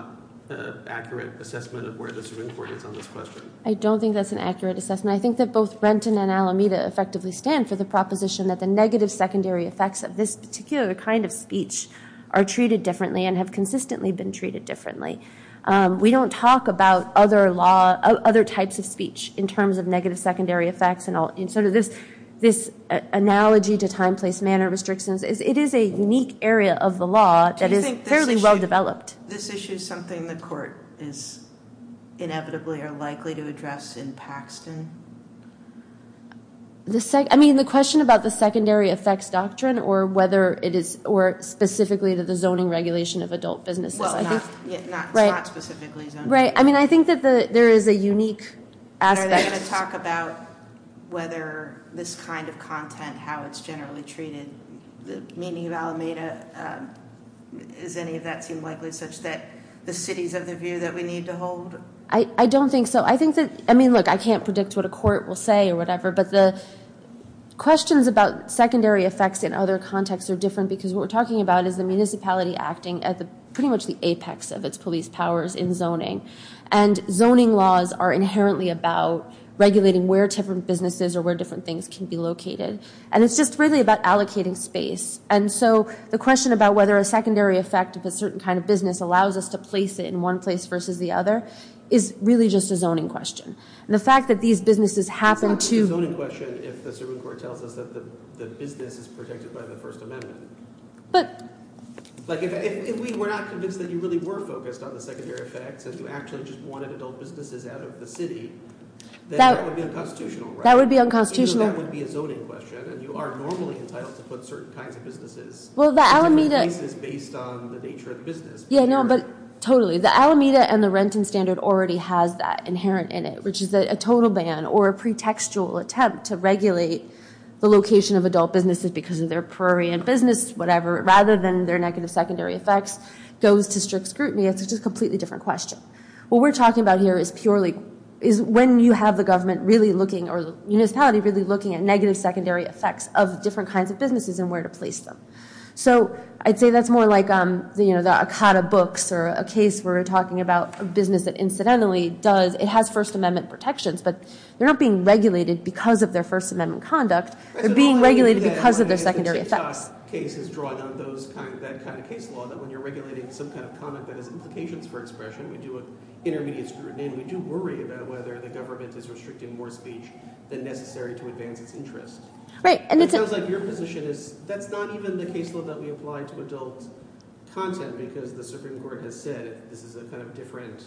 Speaker 1: uh, accurate assessment of where the Supreme Court is on this question.
Speaker 7: I don't think that's an accurate assessment. I think that both Renton and Alameda effectively stand for the proposition that the negative secondary effects of this particular kind of speech are treated differently and have consistently been treated differently. Um, we don't talk about other law, uh, other types of speech in terms of negative secondary effects and all. And sort of this, this uh, analogy to time, place, manner restrictions is it is a unique area of the law that is fairly well developed.
Speaker 4: This issue is something the court is inevitably or likely to address in Paxton.
Speaker 7: The sec- I mean, the question about the secondary effects doctrine, or whether it is, or specifically to the zoning regulation of adult businesses.
Speaker 4: Well,
Speaker 7: I
Speaker 4: not,
Speaker 7: think,
Speaker 4: yeah, not,
Speaker 7: right.
Speaker 4: not specifically zoning.
Speaker 7: Right. I mean, I think that the there is a unique aspect.
Speaker 4: Are they going to talk about whether this kind of content, how it's generally treated, the meaning of Alameda, um, is any of that seem likely such that the city's of the view that we need to hold?
Speaker 7: I, I don't think so. I think that, I mean, look, I can't predict what a court will say or whatever, but the questions about secondary effects in other contexts are different because what we're talking about is the municipality acting at the pretty much the apex of its police powers in zoning. And zoning laws are inherently about regulating where different businesses or where different things can be located. And it's just really about allocating space. And so the question about whether a secondary effect of a certain kind of business allows us to place it in one place versus the other is really just a zoning question. And the fact that these businesses happen
Speaker 1: it's not
Speaker 7: to...
Speaker 1: a zoning question if the Supreme Court tells us that the, the business is protected by the First Amendment.
Speaker 7: But...
Speaker 1: Like, if, if, if we were not convinced that you really were focused on the secondary effects and you actually just wanted adult businesses out of the city, then that, that would be unconstitutional, right?
Speaker 7: That would be unconstitutional.
Speaker 1: Even though that would be a zoning question, and you are normally entitled to put certain kinds of businesses
Speaker 7: well, the
Speaker 1: in
Speaker 7: Alameda
Speaker 1: places based on the nature of the business.
Speaker 7: Yeah, no, but totally. The Alameda and the Renton standard already has that inherent in it, which is a, a total ban or a pretextual attempt to regulate the location of adult businesses because of their prurient business, whatever, rather than their negative secondary effects, goes to strict scrutiny. It's just a completely different question. What we're talking about here is purely, is when you have the government really looking, or the municipality really looking at negative secondary effects of different kinds of businesses and where to place them. So I'd say that's more like, um, the, you know, the Akata books or a case where we're talking about a business that incidentally does, it has First Amendment protections, but they're not being regulated because of their First Amendment conduct.
Speaker 1: Right,
Speaker 7: they're
Speaker 1: so
Speaker 7: being regulated because of their
Speaker 1: the
Speaker 7: secondary
Speaker 1: TikTok
Speaker 7: effects.
Speaker 1: Case is drawing on those kind, that kind of case law, that when you're regulating some kind of comment that has implications for expression, we do an intermediate scrutiny, and we do worry about whether the government is restricting more speech than necessary to advance its interest.
Speaker 7: Right, and
Speaker 1: it
Speaker 7: it's
Speaker 1: sounds like your position is that's not even the case law that we apply to adult content, because the Supreme Court has said this is a kind of different,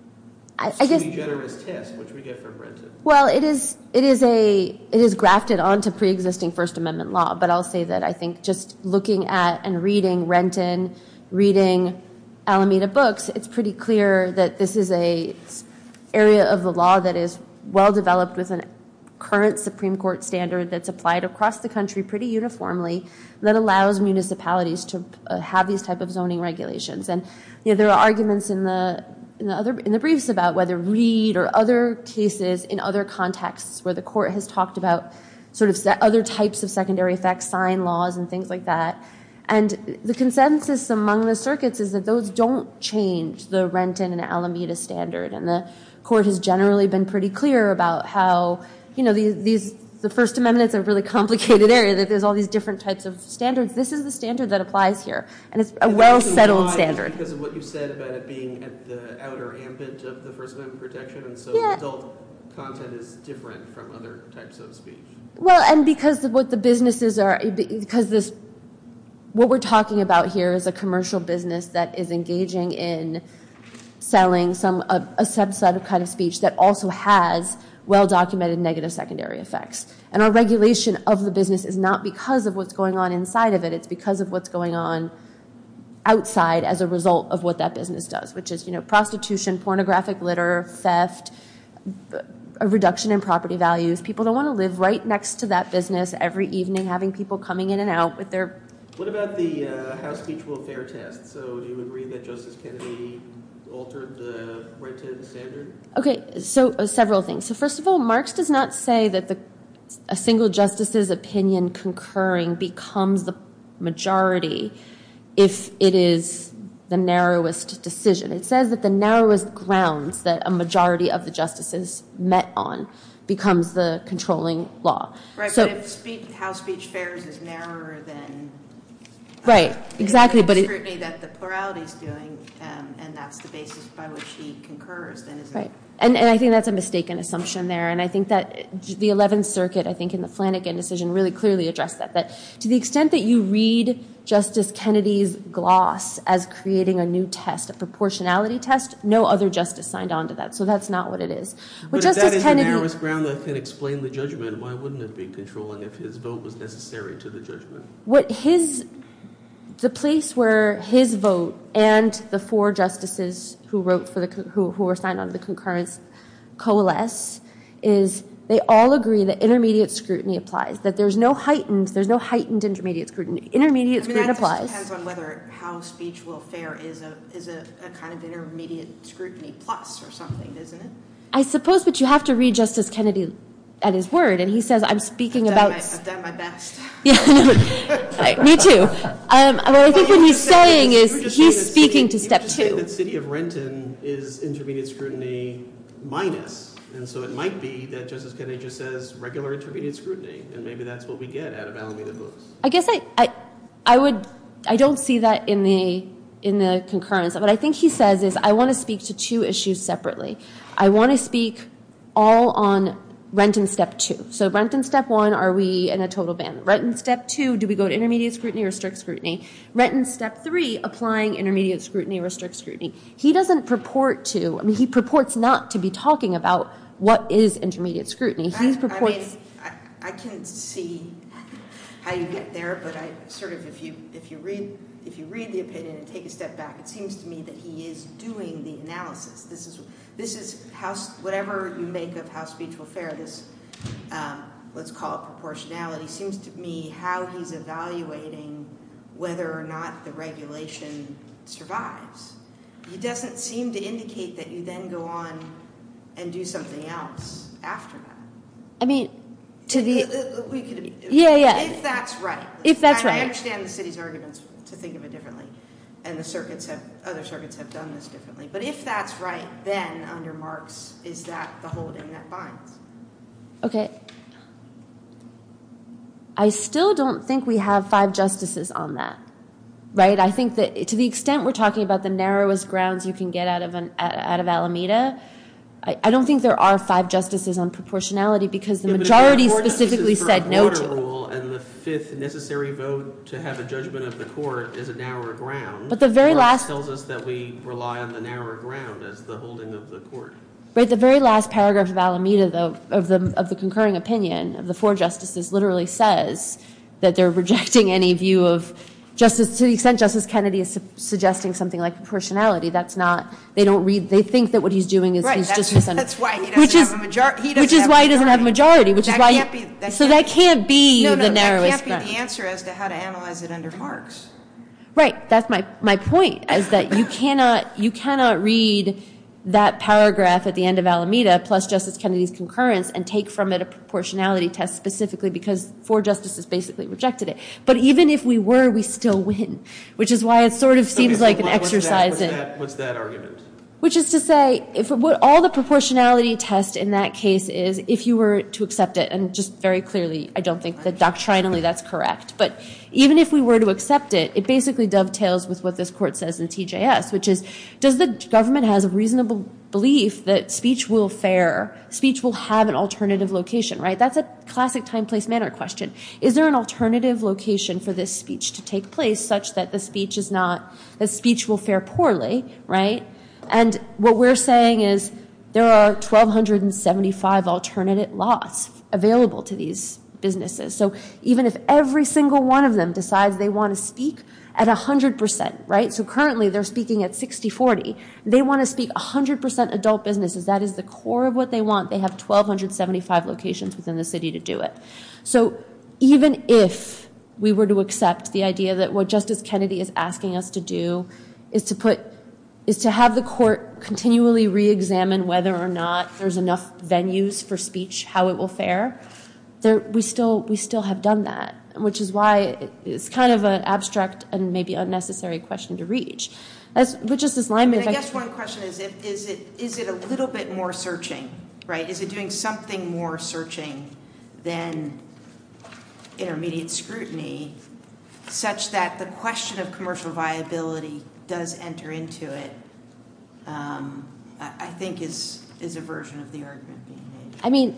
Speaker 7: I, I guess,
Speaker 1: generous test, which we get from Renton.
Speaker 7: Well, it is it is a it is grafted onto pre-existing First Amendment law, but I'll say that I think just looking at and reading Renton, reading Alameda books, it's pretty clear that this is a area of the law that is well developed with an current Supreme Court standard that's applied across the country pretty uniformly that allows municipalities to uh, have these type of zoning regulations. And you know, there are arguments in the in the other in the briefs about whether Reed or other cases in other contexts where the court has talked about sort of other types of secondary effects, sign laws and things like that. And the consensus among the circuits is that those don't change the Renton and Alameda standard. And the court has generally been pretty clear about how, you know, these, these the First Amendment is a really complicated area, that there's all these different types of standards. This is the standard that applies here, and it's a well-settled standard.
Speaker 1: Because of what you said about it being at the outer ambit of the First Amendment protection, and so
Speaker 7: yeah.
Speaker 1: adult content is different from other types of speech.
Speaker 7: Well, and because of what the businesses are, because this, what we're talking about here is a commercial business that is engaging in selling some a, a subset of kind of speech that also has well-documented negative secondary effects. And our regulation of the business is not because of what's going on inside of it, it's because of what's going on outside as a result of what that business does, which is, you know, prostitution, pornographic litter, theft, a reduction in property values. People don't want to live right next to that business every evening, having people coming in and out with their...
Speaker 1: What about the uh, House speech will fair test? So do you agree that Justice Kennedy altered the Renton standard?
Speaker 7: Okay, so uh, several things. So first of all, Marx does not say that the a single justice's opinion concurring becomes the majority if it is the narrowest decision. It says that the narrowest grounds that a majority of the justices met on becomes the controlling law.
Speaker 4: Right,
Speaker 7: so,
Speaker 4: but if speech, how speech fares is narrower than uh,
Speaker 7: right, exactly, but
Speaker 4: the
Speaker 7: it,
Speaker 4: scrutiny that the plurality is doing, um, and that's the basis by which he concurs, then isn't
Speaker 7: right.
Speaker 4: it?
Speaker 7: And, and I think that's a mistaken assumption there. And I think that the eleventh Circuit, I think in the Flanagan decision, really clearly addressed that, that to the extent that you read Justice Kennedy's gloss as creating a new test, a proportionality test, no other justice signed on to that. So that's not what it is.
Speaker 1: But
Speaker 7: With
Speaker 1: if
Speaker 7: Justice
Speaker 1: that is
Speaker 7: Kennedy,
Speaker 1: the narrowest ground that can explain the judgment, why wouldn't it be controlling if his vote was necessary to the judgment?
Speaker 7: what his, the place where his vote and the four justices who wrote for the, who, who were signed on to the concurrence coalesce is they all agree that intermediate scrutiny applies, that there's no heightened, there's no heightened intermediate scrutiny. Intermediate
Speaker 4: I mean,
Speaker 7: scrutiny
Speaker 4: that
Speaker 7: applies.
Speaker 4: just depends on whether how speech will fare is a is a, a kind of intermediate scrutiny plus or something, isn't it?
Speaker 7: I suppose, but you have to read Justice Kennedy at his word, and he says, I'm speaking
Speaker 4: I've
Speaker 7: about...
Speaker 4: Done my, I've done my best.
Speaker 7: Yeah, no, me too. Um, what I think
Speaker 1: Well,
Speaker 7: what
Speaker 1: you
Speaker 7: he's
Speaker 1: just said
Speaker 7: saying
Speaker 1: that- you
Speaker 7: is
Speaker 1: were just
Speaker 7: he's
Speaker 1: saying that
Speaker 7: speaking
Speaker 1: city-
Speaker 7: to step
Speaker 1: you were just saying
Speaker 7: two.
Speaker 1: that City of Renton is intermediate scrutiny minus. And so it might be that Justice Kennedy just says regular intermediate scrutiny, and maybe that's what we get out of Alameda Books.
Speaker 7: I guess I, I, I would, I don't see that in the in the concurrence. What I think he says is, I want to speak to two issues separately. I want to speak all on Renton Step Two. So Renton Step One, are we in a total ban? Renton Step Two, do we go to intermediate scrutiny or strict scrutiny? Renton Step Three, applying intermediate scrutiny or strict scrutiny. He doesn't purport to. I mean, he purports not to be talking about what is intermediate scrutiny. He purports.
Speaker 4: I mean, I, I can see how you get there, but I sort of, if you if you read if you read the opinion and take a step back, it seems to me that he is doing the analysis. This is this is how whatever you make of how speech will fare. This um, let's call it proportionality. Seems to me how he's evaluating whether or not the regulation survives. He doesn't seem to indicate that you then go on and do something else after that.
Speaker 7: I mean, to the
Speaker 4: we could,
Speaker 7: yeah, yeah.
Speaker 4: If that's right,
Speaker 7: if that's
Speaker 4: and
Speaker 7: right,
Speaker 4: I understand the city's arguments to think of it differently, and the circuits have other circuits have done this differently. But if that's right, then under Marx, is that the holding that binds?
Speaker 7: Okay. I still don't think we have five justices on that. Right? I think that to the extent we're talking about the narrowest grounds you can get out of an, out of Alameda, I, I don't think there are five justices on proportionality because the
Speaker 1: Yeah,
Speaker 7: majority
Speaker 1: but if there are four
Speaker 7: specifically
Speaker 1: justices for
Speaker 7: said
Speaker 1: a
Speaker 7: no
Speaker 1: broader
Speaker 7: to it.
Speaker 1: rule, and the fifth necessary vote to have a judgment of the court is a narrower ground.
Speaker 7: But the very
Speaker 1: Marx
Speaker 7: last-
Speaker 1: tells us that we rely on the narrower ground as the holding of the court.
Speaker 7: Right, the very last paragraph of Alameda, though, of the of the concurring opinion of the four justices, literally says that they're rejecting any view of justice to the extent Justice Kennedy is su- suggesting something like proportionality. That's not. They don't read. They think that what he's doing is
Speaker 4: Right,
Speaker 7: he's
Speaker 4: that's,
Speaker 7: just misunderstanding.
Speaker 4: that's why he doesn't
Speaker 7: which
Speaker 4: have
Speaker 7: is,
Speaker 4: a majority. He doesn't
Speaker 7: which is
Speaker 4: have
Speaker 7: why
Speaker 4: a
Speaker 7: he doesn't have a majority. Which
Speaker 4: That
Speaker 7: is why.
Speaker 4: can't be, that
Speaker 7: so
Speaker 4: can't
Speaker 7: that can't be
Speaker 4: no,
Speaker 7: the
Speaker 4: no,
Speaker 7: narrowest
Speaker 4: that can't
Speaker 7: ground.
Speaker 4: be the answer as to how to analyze it under Marx.
Speaker 7: Right. That's my my point. Is that you cannot you cannot read that paragraph at the end of Alameda plus Justice Kennedy's concurrence and take from it a proportionality test specifically because four justices basically rejected it. But even if we were, we still win, which is why it sort of seems
Speaker 1: Okay, so
Speaker 7: like an
Speaker 1: what- what's that-
Speaker 7: exercise
Speaker 1: What's
Speaker 7: in.
Speaker 1: that, what's that argument?
Speaker 7: Which is to say, if what all the proportionality test in that case is, if you were to accept it, and just very clearly, I don't think that doctrinally that's correct, but even if we were to accept it, it basically dovetails with what this court says in T J S, which is, does the government has a reasonable belief that speech will fare, speech will have an alternative location, right? That's a classic time, place, manner question. Is there an alternative location for this speech to take place such that the speech is not, that speech will fare poorly, right? And what we're saying is there are one thousand two hundred seventy-five alternate lots available to these businesses. So even if every single one of them decides they want to speak at one hundred percent, right? So currently they're speaking at sixty forty. They want to speak one hundred percent adult businesses. That is the core of what they want. They have one thousand two hundred seventy-five locations within the city to do it. So even if we were to accept the idea that what Justice Kennedy is asking us to do is to put is to have the court continually re-examine whether or not there's enough venues for speech, how it will fare. There, we still we still have done that. which is why it's kind of an abstract and maybe unnecessary question to reach. As with Justice Lyman,
Speaker 4: I, mean, I guess one question is: if, is it is it a little bit more searching, right? Is it doing something more searching than intermediate scrutiny, such that the question of commercial viability does enter into it? Um, I, I think is is a version of the argument being made.
Speaker 7: I mean,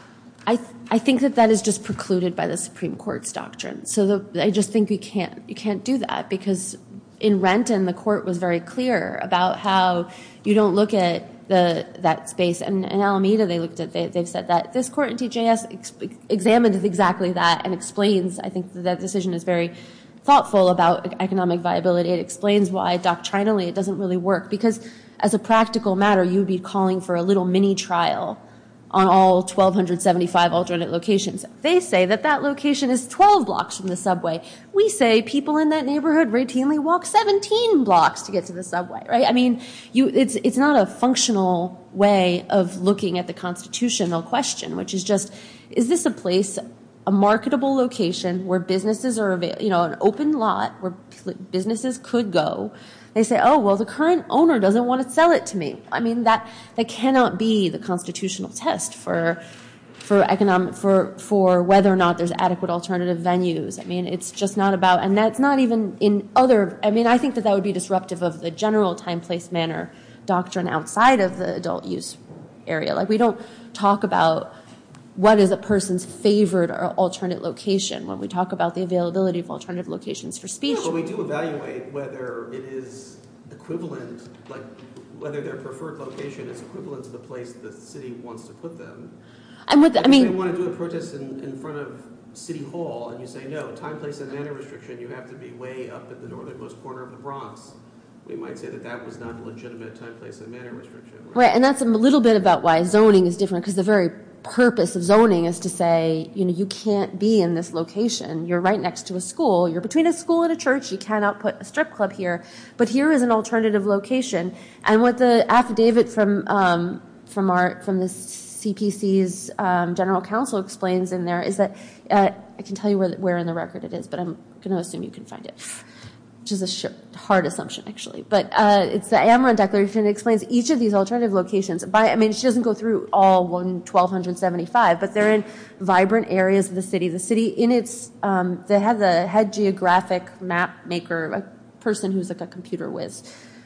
Speaker 7: I th- I think that that is just precluded by the Supreme Court's doctrine. So the, I just think you can't you can't do that because. In Renton, the court was very clear about how you don't look at the that space. And in Alameda, they looked at they, they've said that this court in T J S ex- examined exactly that and explains. I think that, that decision is very thoughtful about economic viability. It explains why doctrinally it doesn't really work because, as a practical matter, you would be calling for a little mini trial on all one thousand two hundred seventy-five alternate locations. They say that that location is twelve blocks from the subway. We say people in that neighborhood routinely walk seventeen blocks to get to the subway, right? I mean, you, it's it's not a functional way of looking at the constitutional question, which is just, is this a place, a marketable location where businesses are, avail- you know, an open lot where businesses could go? They say, oh, well, the current owner doesn't want to sell it to me. I mean, that that cannot be the constitutional test for for economic for for whether or not there's adequate alternative venues. I mean, it's just not about, and that's not even in other. I mean, I think that that would be disruptive of the general time, place, manner doctrine outside of the adult use area. Like, we don't talk about what is a person's favored or alternate location when we talk about the availability of alternative locations for speech.
Speaker 1: Yeah, but we do evaluate whether it is equivalent, like whether their preferred location is equivalent to the place the city wants to put them.
Speaker 7: And with,
Speaker 1: like
Speaker 7: I mean,
Speaker 1: if they want to do a protest in, in front of City Hall, and you say no, time, place, and manner restriction, you have to be way up at the northernmost corner of the Bronx. We might say that that was not a legitimate time, place, and manner restriction. Right,
Speaker 7: right and that's a little bit about why zoning is different, because the very purpose of zoning is to say, you know, you can't be in this location. You're right next to a school. You're between a school and a church. You cannot put a strip club here. But here is an alternative location. And what the affidavit from um, from our from the C P C's um, general counsel explains in there is that uh, I can tell you where where in the record it is, but I'm going to assume you can find it. Which is a sh- hard assumption, actually. But uh, it's the Amron Declaration. It explains each of these alternative locations. By, I mean, she doesn't go through all one twelve seventy-five, but they're in vibrant areas of the city. The city, in its, um, they have the head geographic map maker, a person who's like a computer whiz,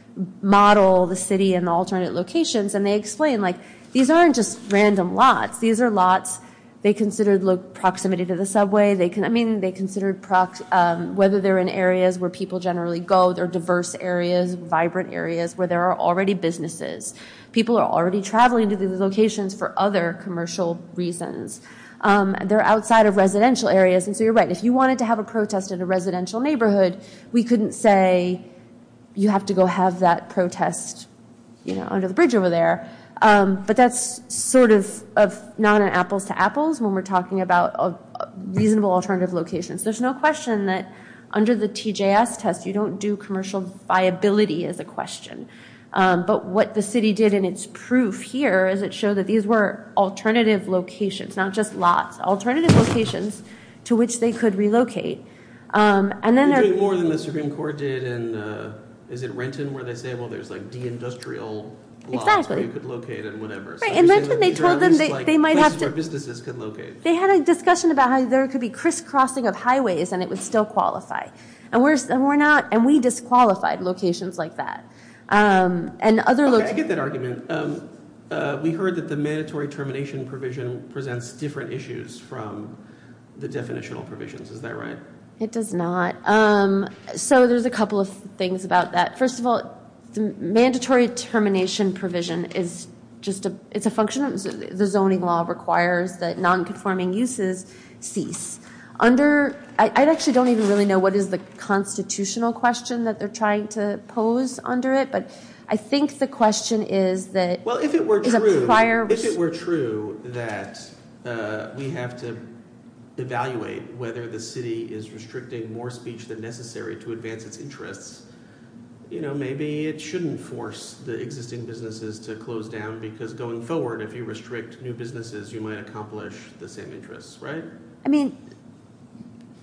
Speaker 7: model the city and the alternate locations, and they explain, like, these aren't just random lots. These are lots. They considered lo- proximity to the subway. They can, I mean, they considered prox- um, whether they're in areas where people generally go. They're diverse areas, vibrant areas where there are already businesses. People are already traveling to these locations for other commercial reasons. Um, they're outside of residential areas. And so you're right. If you wanted to have a protest in a residential neighborhood, we couldn't say you have to go have that protest, you know, under the bridge over there. Um, but that's sort of, of not an apples to apples when we're talking about uh, reasonable alternative locations. There's no question that under the T J S test, you don't do commercial viability as a question. Um, but what the city did in its proof here is it showed that these were alternative locations, not just lots, alternative locations to which they could relocate. Um, and then
Speaker 1: You're
Speaker 7: they're
Speaker 1: doing more than the Supreme Court did in, uh, is it Renton, where they say, well, there's like de-industrial lots
Speaker 7: Exactly.
Speaker 1: where you could locate and whatever. So
Speaker 7: Right,
Speaker 1: you're
Speaker 7: and
Speaker 1: saying
Speaker 7: Renton,
Speaker 1: that
Speaker 7: they
Speaker 1: these are
Speaker 7: told
Speaker 1: at
Speaker 7: them
Speaker 1: least,
Speaker 7: they-
Speaker 1: like,
Speaker 7: they might
Speaker 1: places
Speaker 7: have to-
Speaker 1: where businesses could locate.
Speaker 7: They had a discussion about how there could be crisscrossing of highways and it would still qualify. And we're, and we're not, and we disqualified locations like that. Um, and other
Speaker 1: Okay, I
Speaker 7: locations.
Speaker 1: get that argument. Um, uh, we heard that the mandatory termination provision presents different issues from the definitional provisions. Is that right?
Speaker 7: It does not. Um, so there's a couple of things about that. First of all, the mandatory termination provision is just a, it's a function of the zoning law requires that non-conforming uses cease. Under, I, I actually don't even really know what is the constitutional question that they're trying to pose under it, but I think the question is that
Speaker 1: Well, if it were
Speaker 7: is a
Speaker 1: true,
Speaker 7: prior
Speaker 1: if it were true that uh, we have to evaluate whether the city is restricting more speech than necessary to advance its interests, you know, maybe it shouldn't force the existing businesses to close down, because going forward, if you restrict new businesses, you might accomplish the same interests, right?
Speaker 7: I mean,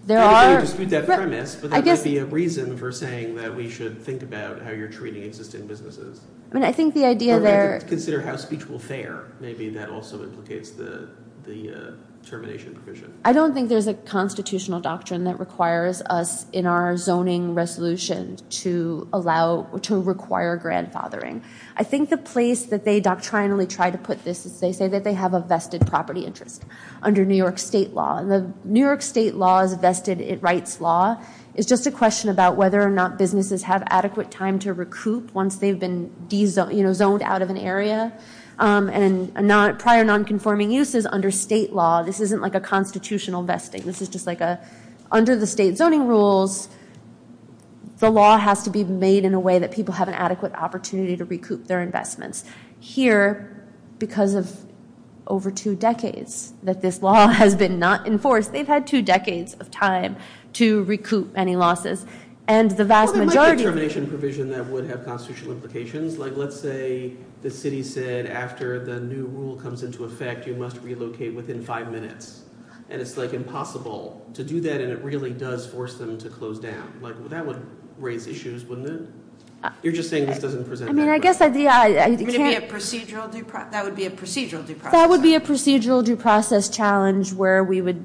Speaker 7: there
Speaker 1: I
Speaker 7: are.
Speaker 1: don't dispute that
Speaker 7: Right.
Speaker 1: premise, but
Speaker 7: I
Speaker 1: that
Speaker 7: guess-
Speaker 1: might be a reason for saying that we should think about how you're treating existing businesses.
Speaker 7: I mean, I think the idea
Speaker 1: Or
Speaker 7: there.
Speaker 1: to consider how speech will fare. Maybe that also implicates the the uh, termination provision.
Speaker 7: I don't think there's a constitutional doctrine that requires us in our zoning resolution to allow, to require grandfathering. I think the place that they doctrinally try to put this is they say that they have a vested property interest under New York state law. And the New York state law's vested rights law is just a question about whether or not businesses have adequate time to recoup once they've been de-zoned, you know, zoned out of an area. Um, and a non, prior non-conforming uses under state law. This isn't like a constitutional vesting. This is just like a, under the state zoning rules, the law has to be made in a way that people have an adequate opportunity to recoup their investments. Here, because of over two decades that this law has been not enforced, they've had two decades of time to recoup any losses. And the vast
Speaker 1: well, there
Speaker 7: majority...
Speaker 1: might be a termination provision that would have constitutional implications. Like, let's say the city said after the new rule comes into effect, you must relocate within five minutes. And it's, like, impossible to do that, and it really does force them to close down. Like, well, that would raise issues, wouldn't it? You're just saying this doesn't present
Speaker 7: I mean,
Speaker 1: that
Speaker 7: I guess I, yeah, I, I
Speaker 4: Would it be
Speaker 7: can't...
Speaker 4: a procedural due pro- that would be a procedural due process.
Speaker 7: That would be a procedural due process challenge where we would...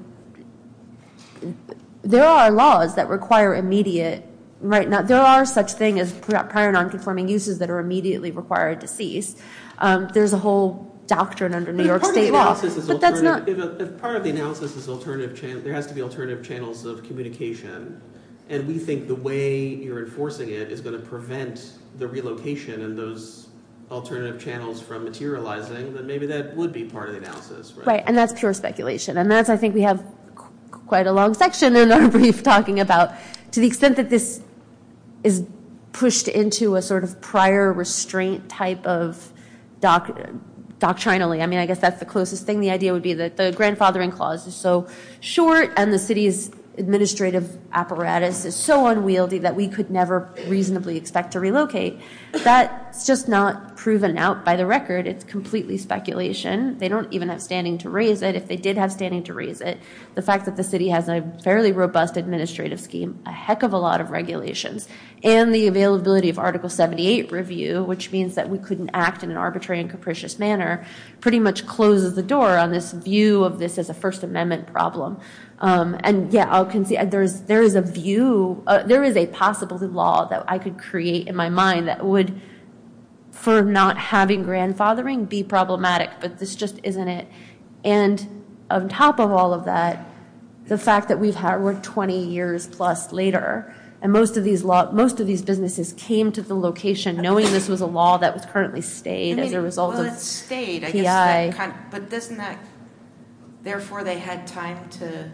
Speaker 7: There are laws that require immediate... Right now, there are such thing as prior non-conforming uses that are immediately required to cease. Um, there's a whole doctrine under New
Speaker 1: But
Speaker 7: York
Speaker 1: part
Speaker 7: state
Speaker 1: of the
Speaker 7: law,
Speaker 1: analysis is
Speaker 7: but that's not...
Speaker 1: alternative- If, if part of the analysis is alternative channel, there has to be alternative channels of communication, and we think the way you're enforcing it is going to prevent the relocation and those alternative channels from materializing, then maybe that would be part of the analysis, right?
Speaker 7: Right, and that's pure speculation. And that's, I think we have qu- quite a long section in our brief talking about, to the extent that this is pushed into a sort of prior restraint type of doc, doctrinally. I mean, I guess that's the closest thing. The idea would be that the grandfathering clause is so short and the city's administrative apparatus is so unwieldy that we could never reasonably expect to relocate. That's just not proven out by the record. It's completely speculation. They don't even have standing to raise it. If they did have standing to raise it, the fact that the city has a fairly robust administrative scheme, a heck of a lot of regulations, and the availability of Article seventy-eight review, which means that we couldn't act in an arbitrary and capricious manner, pretty much closes the door on this view of this as a First Amendment problem. Um, and yeah, I'll concede there's there is a view, uh, there is a possible law that I could create in my mind that would, for not having grandfathering, be problematic. But this just isn't it. And on top of all of that, the fact that we've had we're twenty years plus later, and most of these law most of these businesses came to the location knowing this was a law that was currently stayed
Speaker 4: I mean,
Speaker 7: as a result
Speaker 4: well,
Speaker 7: of
Speaker 4: it's stayed. I
Speaker 7: P I.
Speaker 4: guess that kind of, but doesn't that, therefore they had time to,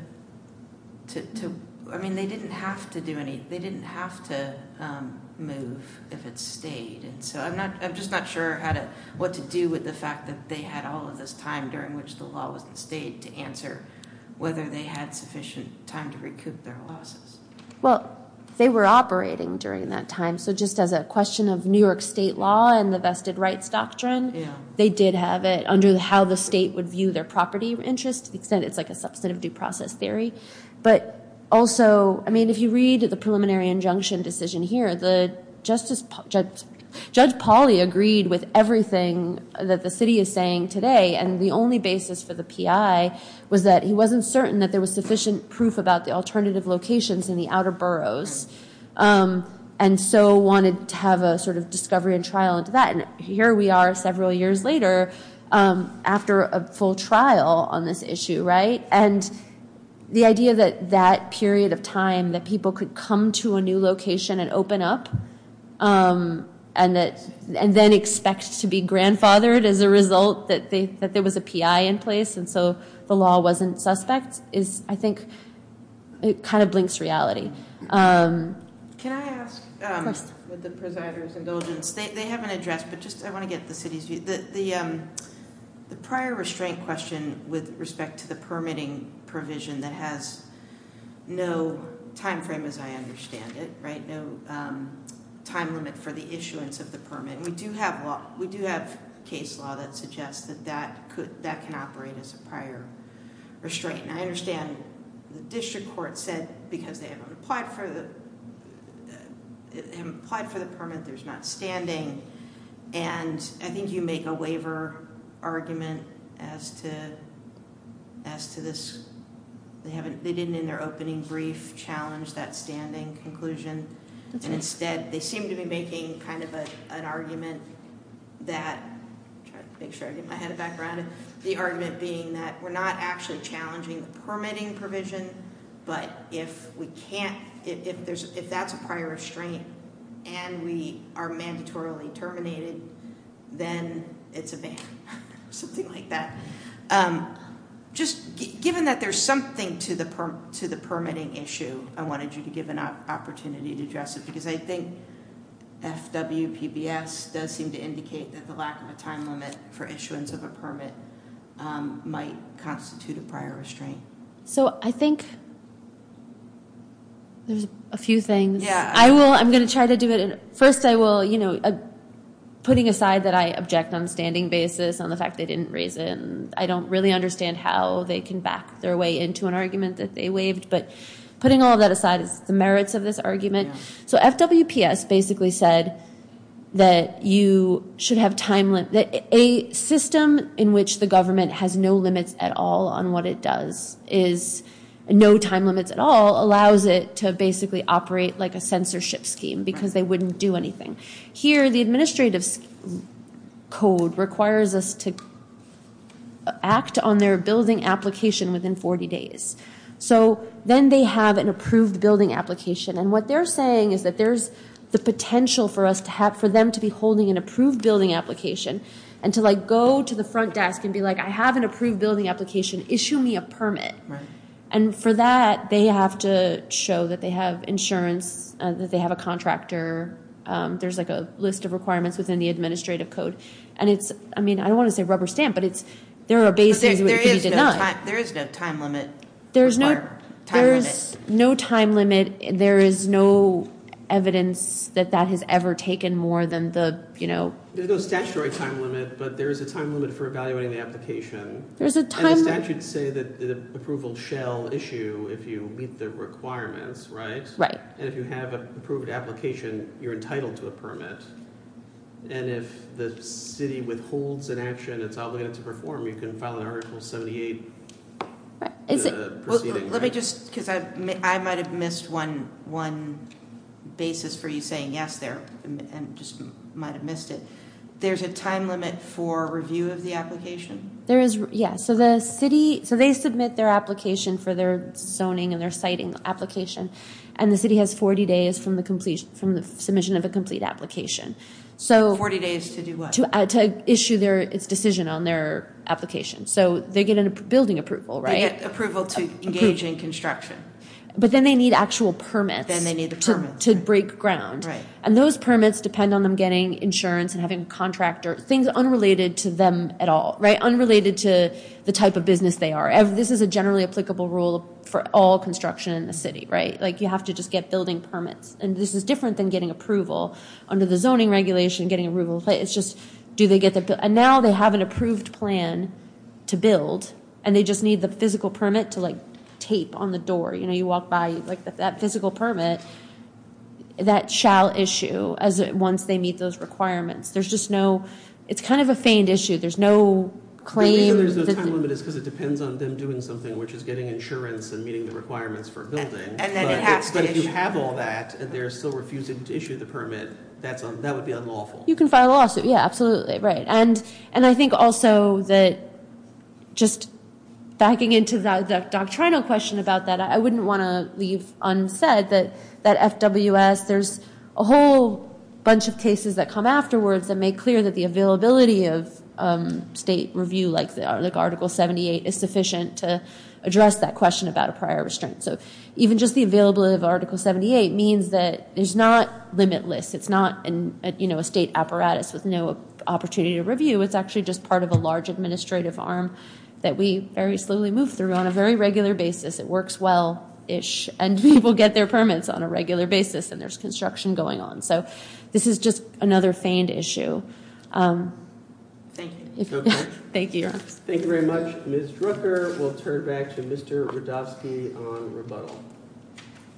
Speaker 4: to, to, I mean, they didn't have to do any, they didn't have to um, move if it stayed. And so I'm not, I'm just not sure how to, what to do with the fact that they had all of this time during which the law wasn't stayed to answer whether they had sufficient time to recoup their losses.
Speaker 7: Well, they were operating during that time. So just as a question of New York state law and the vested rights doctrine,
Speaker 4: Yeah.
Speaker 7: they did have it under how the state would view their property interest, to the extent it's like a substantive due process theory. But also, I mean, if you read the preliminary injunction decision here, the Justice Judge, Judge Pauly agreed with everything that the city is saying today, and the only basis for the P I was that he wasn't certain that there was sufficient proof about the alternative locations in the outer boroughs, um, and so wanted to have a sort of discovery and trial into that. And here we are several years later um, after a full trial on this issue, right? And the idea that that period of time that people could come to a new location and open up um, and that and then expect to be grandfathered as a result that they that there was a P I in place and so the law wasn't suspect is, I think, it kind of blinks reality. Um,
Speaker 4: Can I ask, um,
Speaker 7: course.
Speaker 4: with the presider's indulgence, they, they haven't addressed, but just I want to get the city's view. The the um, the prior restraint question with respect to the permitting provision that has no time frame, as I understand it, right? No um, time limit for the issuance of the permit. And we do have law. We do have case law that suggests that that could that can operate as a prior restraint. And I understand the district court said because they haven't applied for the uh, haven't applied for the permit, there's not standing, and I think you make a waiver argument as to as to this. They haven't they didn't in their opening brief challenge that standing conclusion. That's and right. Instead they seem to be making kind of a, an argument that, try to make sure I get my head back around it, the argument being that we're not actually challenging the permitting provision, but if we can't, if, if there's if that's a prior restraint and we are mandatorily terminated, then it's a ban, something like that. Um, just g- given that there's something to the per- to the permitting issue, I wanted you to give an op- opportunity to address it, because I think F W P B S does seem to indicate that the lack of a time limit for issuance of a permit um, might constitute a prior restraint.
Speaker 7: So I think there's a few things.
Speaker 4: Yeah.
Speaker 7: I will, I'm going to try to do it. In, first, I will, you know, uh, putting aside that I object on a standing basis on the fact they didn't raise it, and I don't really understand how they can back their way into an argument that they waived, but putting all of that aside is the merits of this argument. Yeah. So F W P S basically said that you should have time limit, that a system in which the government has no limits at all on what it does is no time limits at all allows it to basically operate like a censorship scheme because right. they wouldn't do anything. Here, the administrative code requires us to act on their building application within forty days. So then they have an approved building application, and what they're saying is that there's the potential for us to have, for them to be holding an approved building application and to like go to the front desk and be like, I have an approved building application, issue me a permit.
Speaker 4: Right.
Speaker 7: And for that, they have to show that they have insurance, uh, that they have a contractor. Um, there's like a list of requirements within the administrative code. And it's, I mean, I don't want to say rubber stamp, but it's, there are bases
Speaker 4: there,
Speaker 7: where it can be denied.
Speaker 4: No time, there is no time limit.
Speaker 7: There's no,
Speaker 4: time
Speaker 7: there's
Speaker 4: limit.
Speaker 7: no time limit. There is no evidence that that has ever taken more than the, you know.
Speaker 1: There's no statutory time limit, but there is a time limit for evaluating the application.
Speaker 7: There's a time.
Speaker 1: And the statutes say that the approval shall issue if you meet the requirements, right?
Speaker 7: Right.
Speaker 1: And if you have an approved application, you're entitled to a permit. And if the city withholds an action it's obligated to perform, you can file an Article seventy-eight
Speaker 7: right. Is
Speaker 1: uh,
Speaker 7: it,
Speaker 1: proceeding.
Speaker 4: Well, let
Speaker 1: right?
Speaker 4: me just, because I, I might have missed one one basis for you saying yes there, and just might have missed it. There's a time limit for review of the application?
Speaker 7: There is, yeah. So the city, so they submit their application for their zoning and their siting application, and the city has forty days from the completion, from the submission of a complete application. So
Speaker 4: forty days to do what?
Speaker 7: To uh, to issue their its decision on their application. So they get a building approval, right?
Speaker 4: They get approval to engage in construction.
Speaker 7: But then they need actual permits.
Speaker 4: Then they need the
Speaker 7: to,
Speaker 4: permits.
Speaker 7: to
Speaker 4: right.
Speaker 7: break ground.
Speaker 4: Right.
Speaker 7: And those permits depend on them getting insurance and having a contractor, things unrelated to them at all, right? Unrelated to the type of business they are. Every, this is a generally applicable rule for all construction in the city, right? Like you have to just get building permits. And this is different than getting approval under the zoning regulation, getting approval. It's just, do they get the, and now they have an approved plan to build, and they just need the physical permit to like tape on the door. You know, you walk by, like that, that physical permit that shall issue as it, once they meet those requirements. There's just no, it's kind of a feigned issue. There's no claim.
Speaker 1: The reason there's no time
Speaker 7: the,
Speaker 1: limit is because it depends on them doing something, which is getting insurance and meeting the requirements for building.
Speaker 4: And, and then
Speaker 1: but
Speaker 4: it has
Speaker 1: it,
Speaker 4: to
Speaker 1: But
Speaker 4: issue.
Speaker 1: if you have all that and they're still refusing to issue the permit, that's un, that would be unlawful.
Speaker 7: You can file a lawsuit. Yeah, absolutely. Right. And, and I think also that just backing into the, the doctrinal question about that, I wouldn't want to leave unsaid that, that F W S, there's a whole bunch of cases that come afterwards that make clear that the availability of um, state review, like, the, like Article seventy-eight, is sufficient to address that question about a prior restraint. So even just the availability of Article seventy-eight means that there's not limitless. It's not an, a, you know, a state apparatus with no opportunity to review. It's actually just part of a large administrative arm that we very slowly move through on a very regular basis. It works well-ish, and people get their permits on a regular basis, and there's construction going on. So this is just another feigned issue. Um,
Speaker 4: Thank you.
Speaker 1: If, okay.
Speaker 7: Thank you, Your Honor.
Speaker 1: Thank you very much, Miz Drucker. We'll turn back to Mister Radovsky on rebuttal.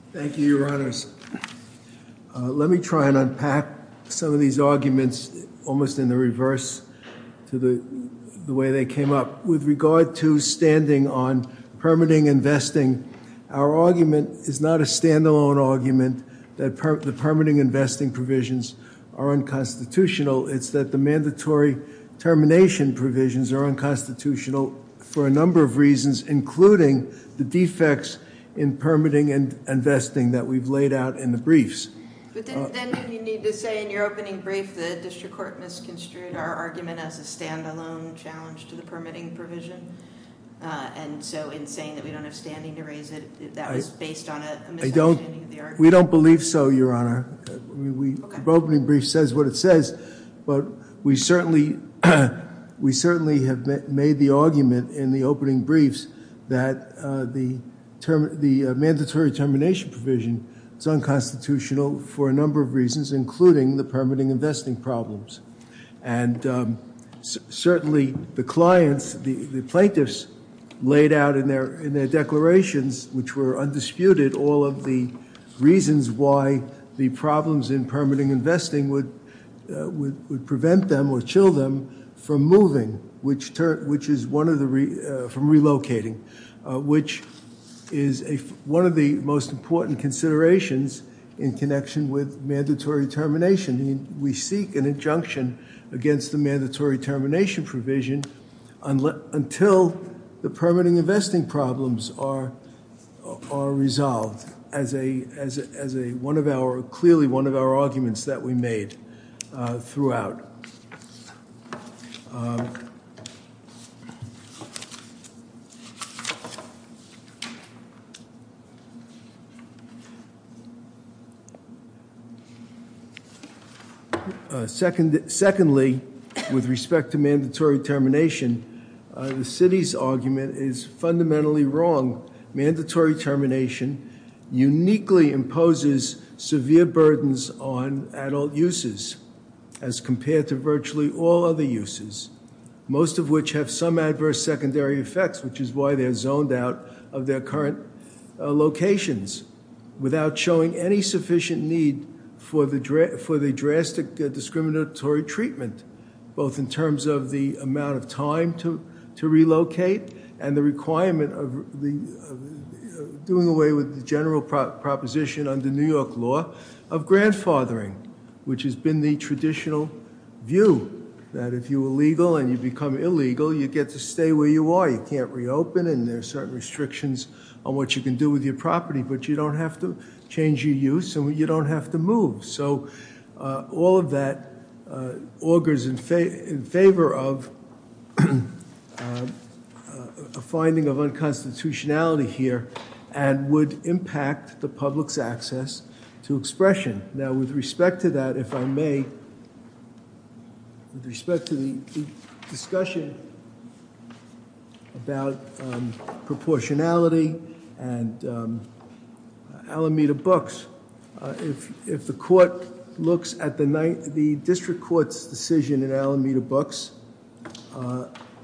Speaker 3: Thank you, Your Honors. Uh, let me try and unpack some of these arguments almost in the reverse to the, the way they came up. With regard to standing on permitting and vesting, our argument is not a standalone argument that per, the permitting and vesting provisions are unconstitutional. It's that the mandatory termination provisions are unconstitutional for a number of reasons, including the defects in permitting and, and vesting that we've laid out in the briefs.
Speaker 4: But then, uh, then you need to say in your opening brief the district court misconstrued our argument as a standalone challenge to the permitting provision. Uh, and so in saying that we don't have standing to raise it, that was I, based on a, a misunderstanding of the argument?
Speaker 3: We don't believe so, Your Honor. I mean, we,
Speaker 4: okay.
Speaker 3: The opening brief says what it says, but we certainly, we certainly have made the argument in the opening briefs that uh, the, term, the uh, mandatory termination provision is unconstitutional for a number of reasons, including the permitting and vesting problems. And um, c- certainly the clients, the, the plaintiffs, laid out in their in their declarations, which were undisputed, all of the reasons why the problems in permitting and vesting would uh, would, would prevent them or chill them from moving, which ter- which is one of the re- uh, from relocating, uh, which is a one of the most important considerations in connection with mandatory termination. We seek an injunction against the mandatory termination provision unle- until the permitting and vesting problems are are resolved as a as a, as a one of our clearly one of our arguments that we made uh, throughout. Um, uh, second, secondly, with respect to mandatory termination. Uh, the city's argument is fundamentally wrong. Mandatory termination uniquely imposes severe burdens on adult uses as compared to virtually all other uses, most of which have some adverse secondary effects, which is why they're zoned out of their current uh, locations without showing any sufficient need for the, dra- for the drastic uh, discriminatory treatment, both in terms of the amount of time to to relocate and the requirement of the of doing away with the general pro- proposition under New York law of grandfathering, which has been the traditional view that if you're illegal and you become illegal, you get to stay where you are. You can't reopen, and there are certain restrictions on what you can do with your property, but you don't have to change your use and you don't have to move. So uh, all of that uh, augurs in, fa- in favor of Uh, a finding of unconstitutionality here and would impact the public's access to expression. Now, with respect to that, if I may, with respect to the, the discussion about um, proportionality and um, Alameda Books, uh, if if the court looks at the ni- the district court's decision in Alameda Books, uh,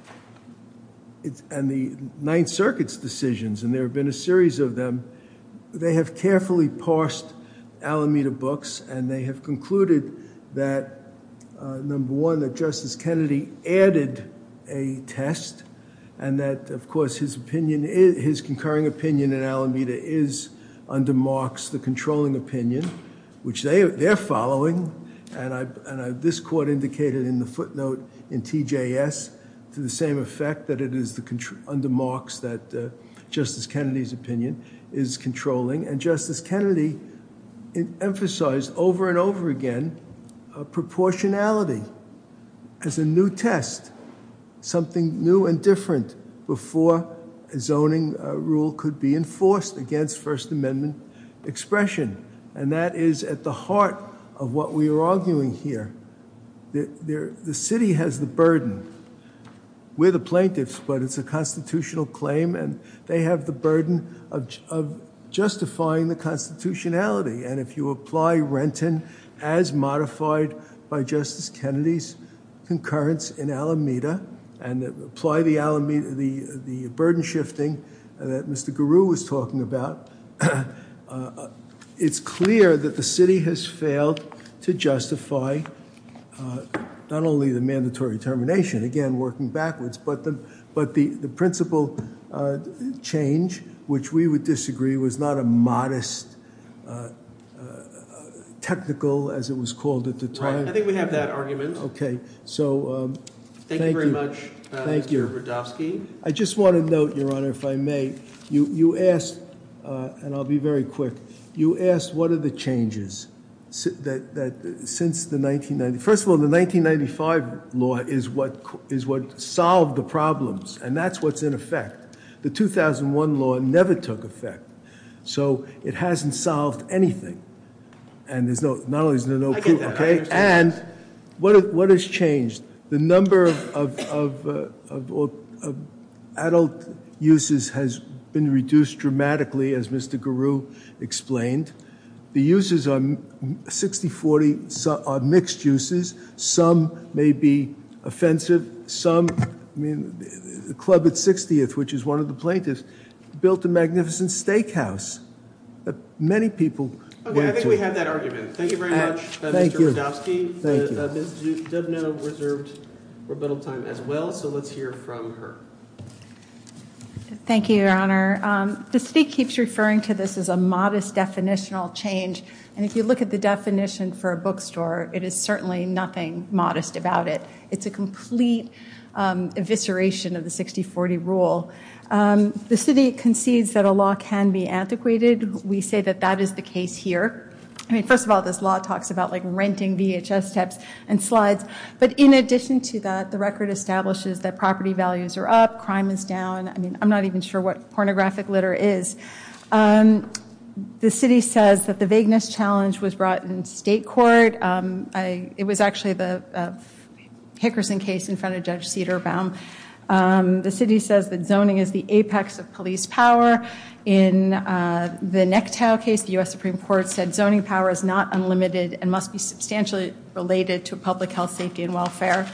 Speaker 3: It's, and the Ninth Circuit's decisions, and there have been a series of them, they have carefully parsed Alameda Books, and they have concluded that, uh, number one, that Justice Kennedy added a test, and that, of course, his opinion, is, his concurring opinion in Alameda is under Marx, the controlling opinion, which they, they're following, and, I, and I, this court indicated in the footnote in T J S to the same effect that it is the contr- under Marx that uh, Justice Kennedy's opinion is controlling. And Justice Kennedy emphasized over and over again uh, proportionality as a new test, something new and different before a zoning uh, rule could be enforced against First Amendment expression. And that is at the heart of what we are arguing here. The, the, the city has the burden. We're the plaintiffs, but it's a constitutional claim, and they have the burden of, of justifying the constitutionality. And if you apply Renton as modified by Justice Kennedy's concurrence in Alameda, and apply the Alameda, the, the burden shifting that Mister Garou was talking about, uh, it's clear that the city has failed to justify uh, not only the mandatory termination, again, working backwards, but the, but the, the principal uh, change, which we would disagree was not a modest uh, technical, as it was called at the time.
Speaker 1: Right. I think we have that argument.
Speaker 3: Okay. So um,
Speaker 1: thank,
Speaker 3: thank
Speaker 1: you very
Speaker 3: you.
Speaker 1: much, uh,
Speaker 3: thank
Speaker 1: Mister
Speaker 3: you.
Speaker 1: Rudofsky.
Speaker 3: I just want to note, Your Honor, if I may, you, you asked, uh, and I'll be very quick, you asked what are the changes that, that since the nineteen ninety, first of all, the nineteen ninety-five law is what, is what solved the problems, and that's what's in effect. The two thousand one law never took effect, so it hasn't solved anything. And there's no, not only is there no
Speaker 1: I
Speaker 3: proof,
Speaker 1: get that.
Speaker 3: okay? And what what has changed? The number of of of, uh, of of adult uses has been reduced dramatically, as Mister Guru explained. The uses are sixty forty, are mixed uses. Some may be offensive. Some, I mean, the club at sixtieth, which is one of the plaintiffs, built a magnificent steakhouse that many people.
Speaker 1: Okay, I think we have that argument. Thank you very
Speaker 3: Uh,
Speaker 1: much, uh,
Speaker 3: thank
Speaker 1: Mister
Speaker 3: you.
Speaker 1: Rudofsky.
Speaker 3: Thank
Speaker 1: uh,
Speaker 3: you.
Speaker 1: Uh, Miz Dubno reserved rebuttal time as well, so let's hear from her.
Speaker 5: Thank you, Your Honor. Um, the city keeps referring to this as a modest definitional change, and if you look at the definition for a bookstore, it is certainly nothing modest about it. It's a complete um, evisceration of the sixty forty rule. Um, the city concedes that a law can be antiquated. We say that that is the case here. I mean, first of all, this law talks about like renting V H S tapes and slides. But in addition to that, the record establishes that property values are up, crime is down. I mean, I'm not even sure what pornographic litter is. Um, the city says that the vagueness challenge was brought in state court. Um, I, it was actually the uh, Hickerson case in front of Judge Cedarbaum. Um, the city says that zoning is the apex of police power. In uh, the Nectow case, the U S Supreme Court said zoning power is not unlimited and must be substantially related to public health, safety, and welfare.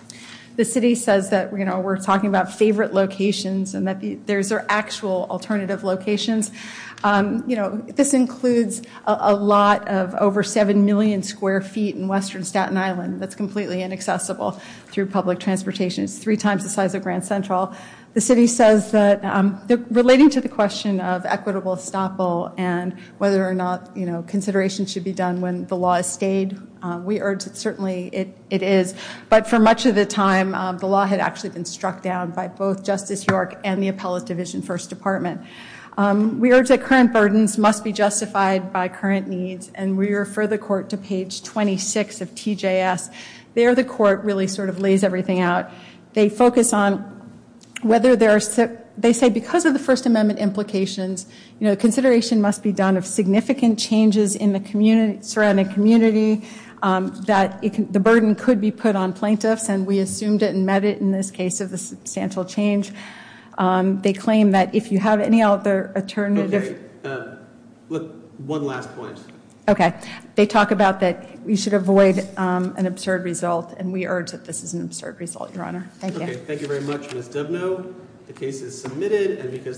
Speaker 5: The city says that, you know, we're talking about favorite locations and that the, there's are actual alternative locations. Um, you know, this includes a, a lot of over seven million square feet in western Staten Island that's completely inaccessible through public transportation. It's three times the size of Grand Central. The city says that um, relating to the question of equitable estoppel and whether or not, you know, consideration should be done when the law is stayed, uh, we urge that certainly it, it is. But for much of the time, um, the law had actually been struck down by both Justice York and the Appellate Division First Department. Um, we urge that current burdens must be justified by current needs, and we refer the court to page twenty-six of T J S. There the court really sort of lays everything out. They focus on whether there are, they say because of the First Amendment implications, you know, consideration must be done of significant changes in the community, surrounding community, um, that it can, the burden could be put on plaintiffs, and we assumed it and met it in this case of the substantial change. Um, they claim that if you have any other alternative.
Speaker 1: Okay. Uh, look, one last point.
Speaker 5: Okay. They talk about that we should avoid um, an absurd result, and we urge that this is an absurd result, Your Honor. Thank you.
Speaker 1: Okay. Thank you very much, Miz Dubno. The case is submitted, and because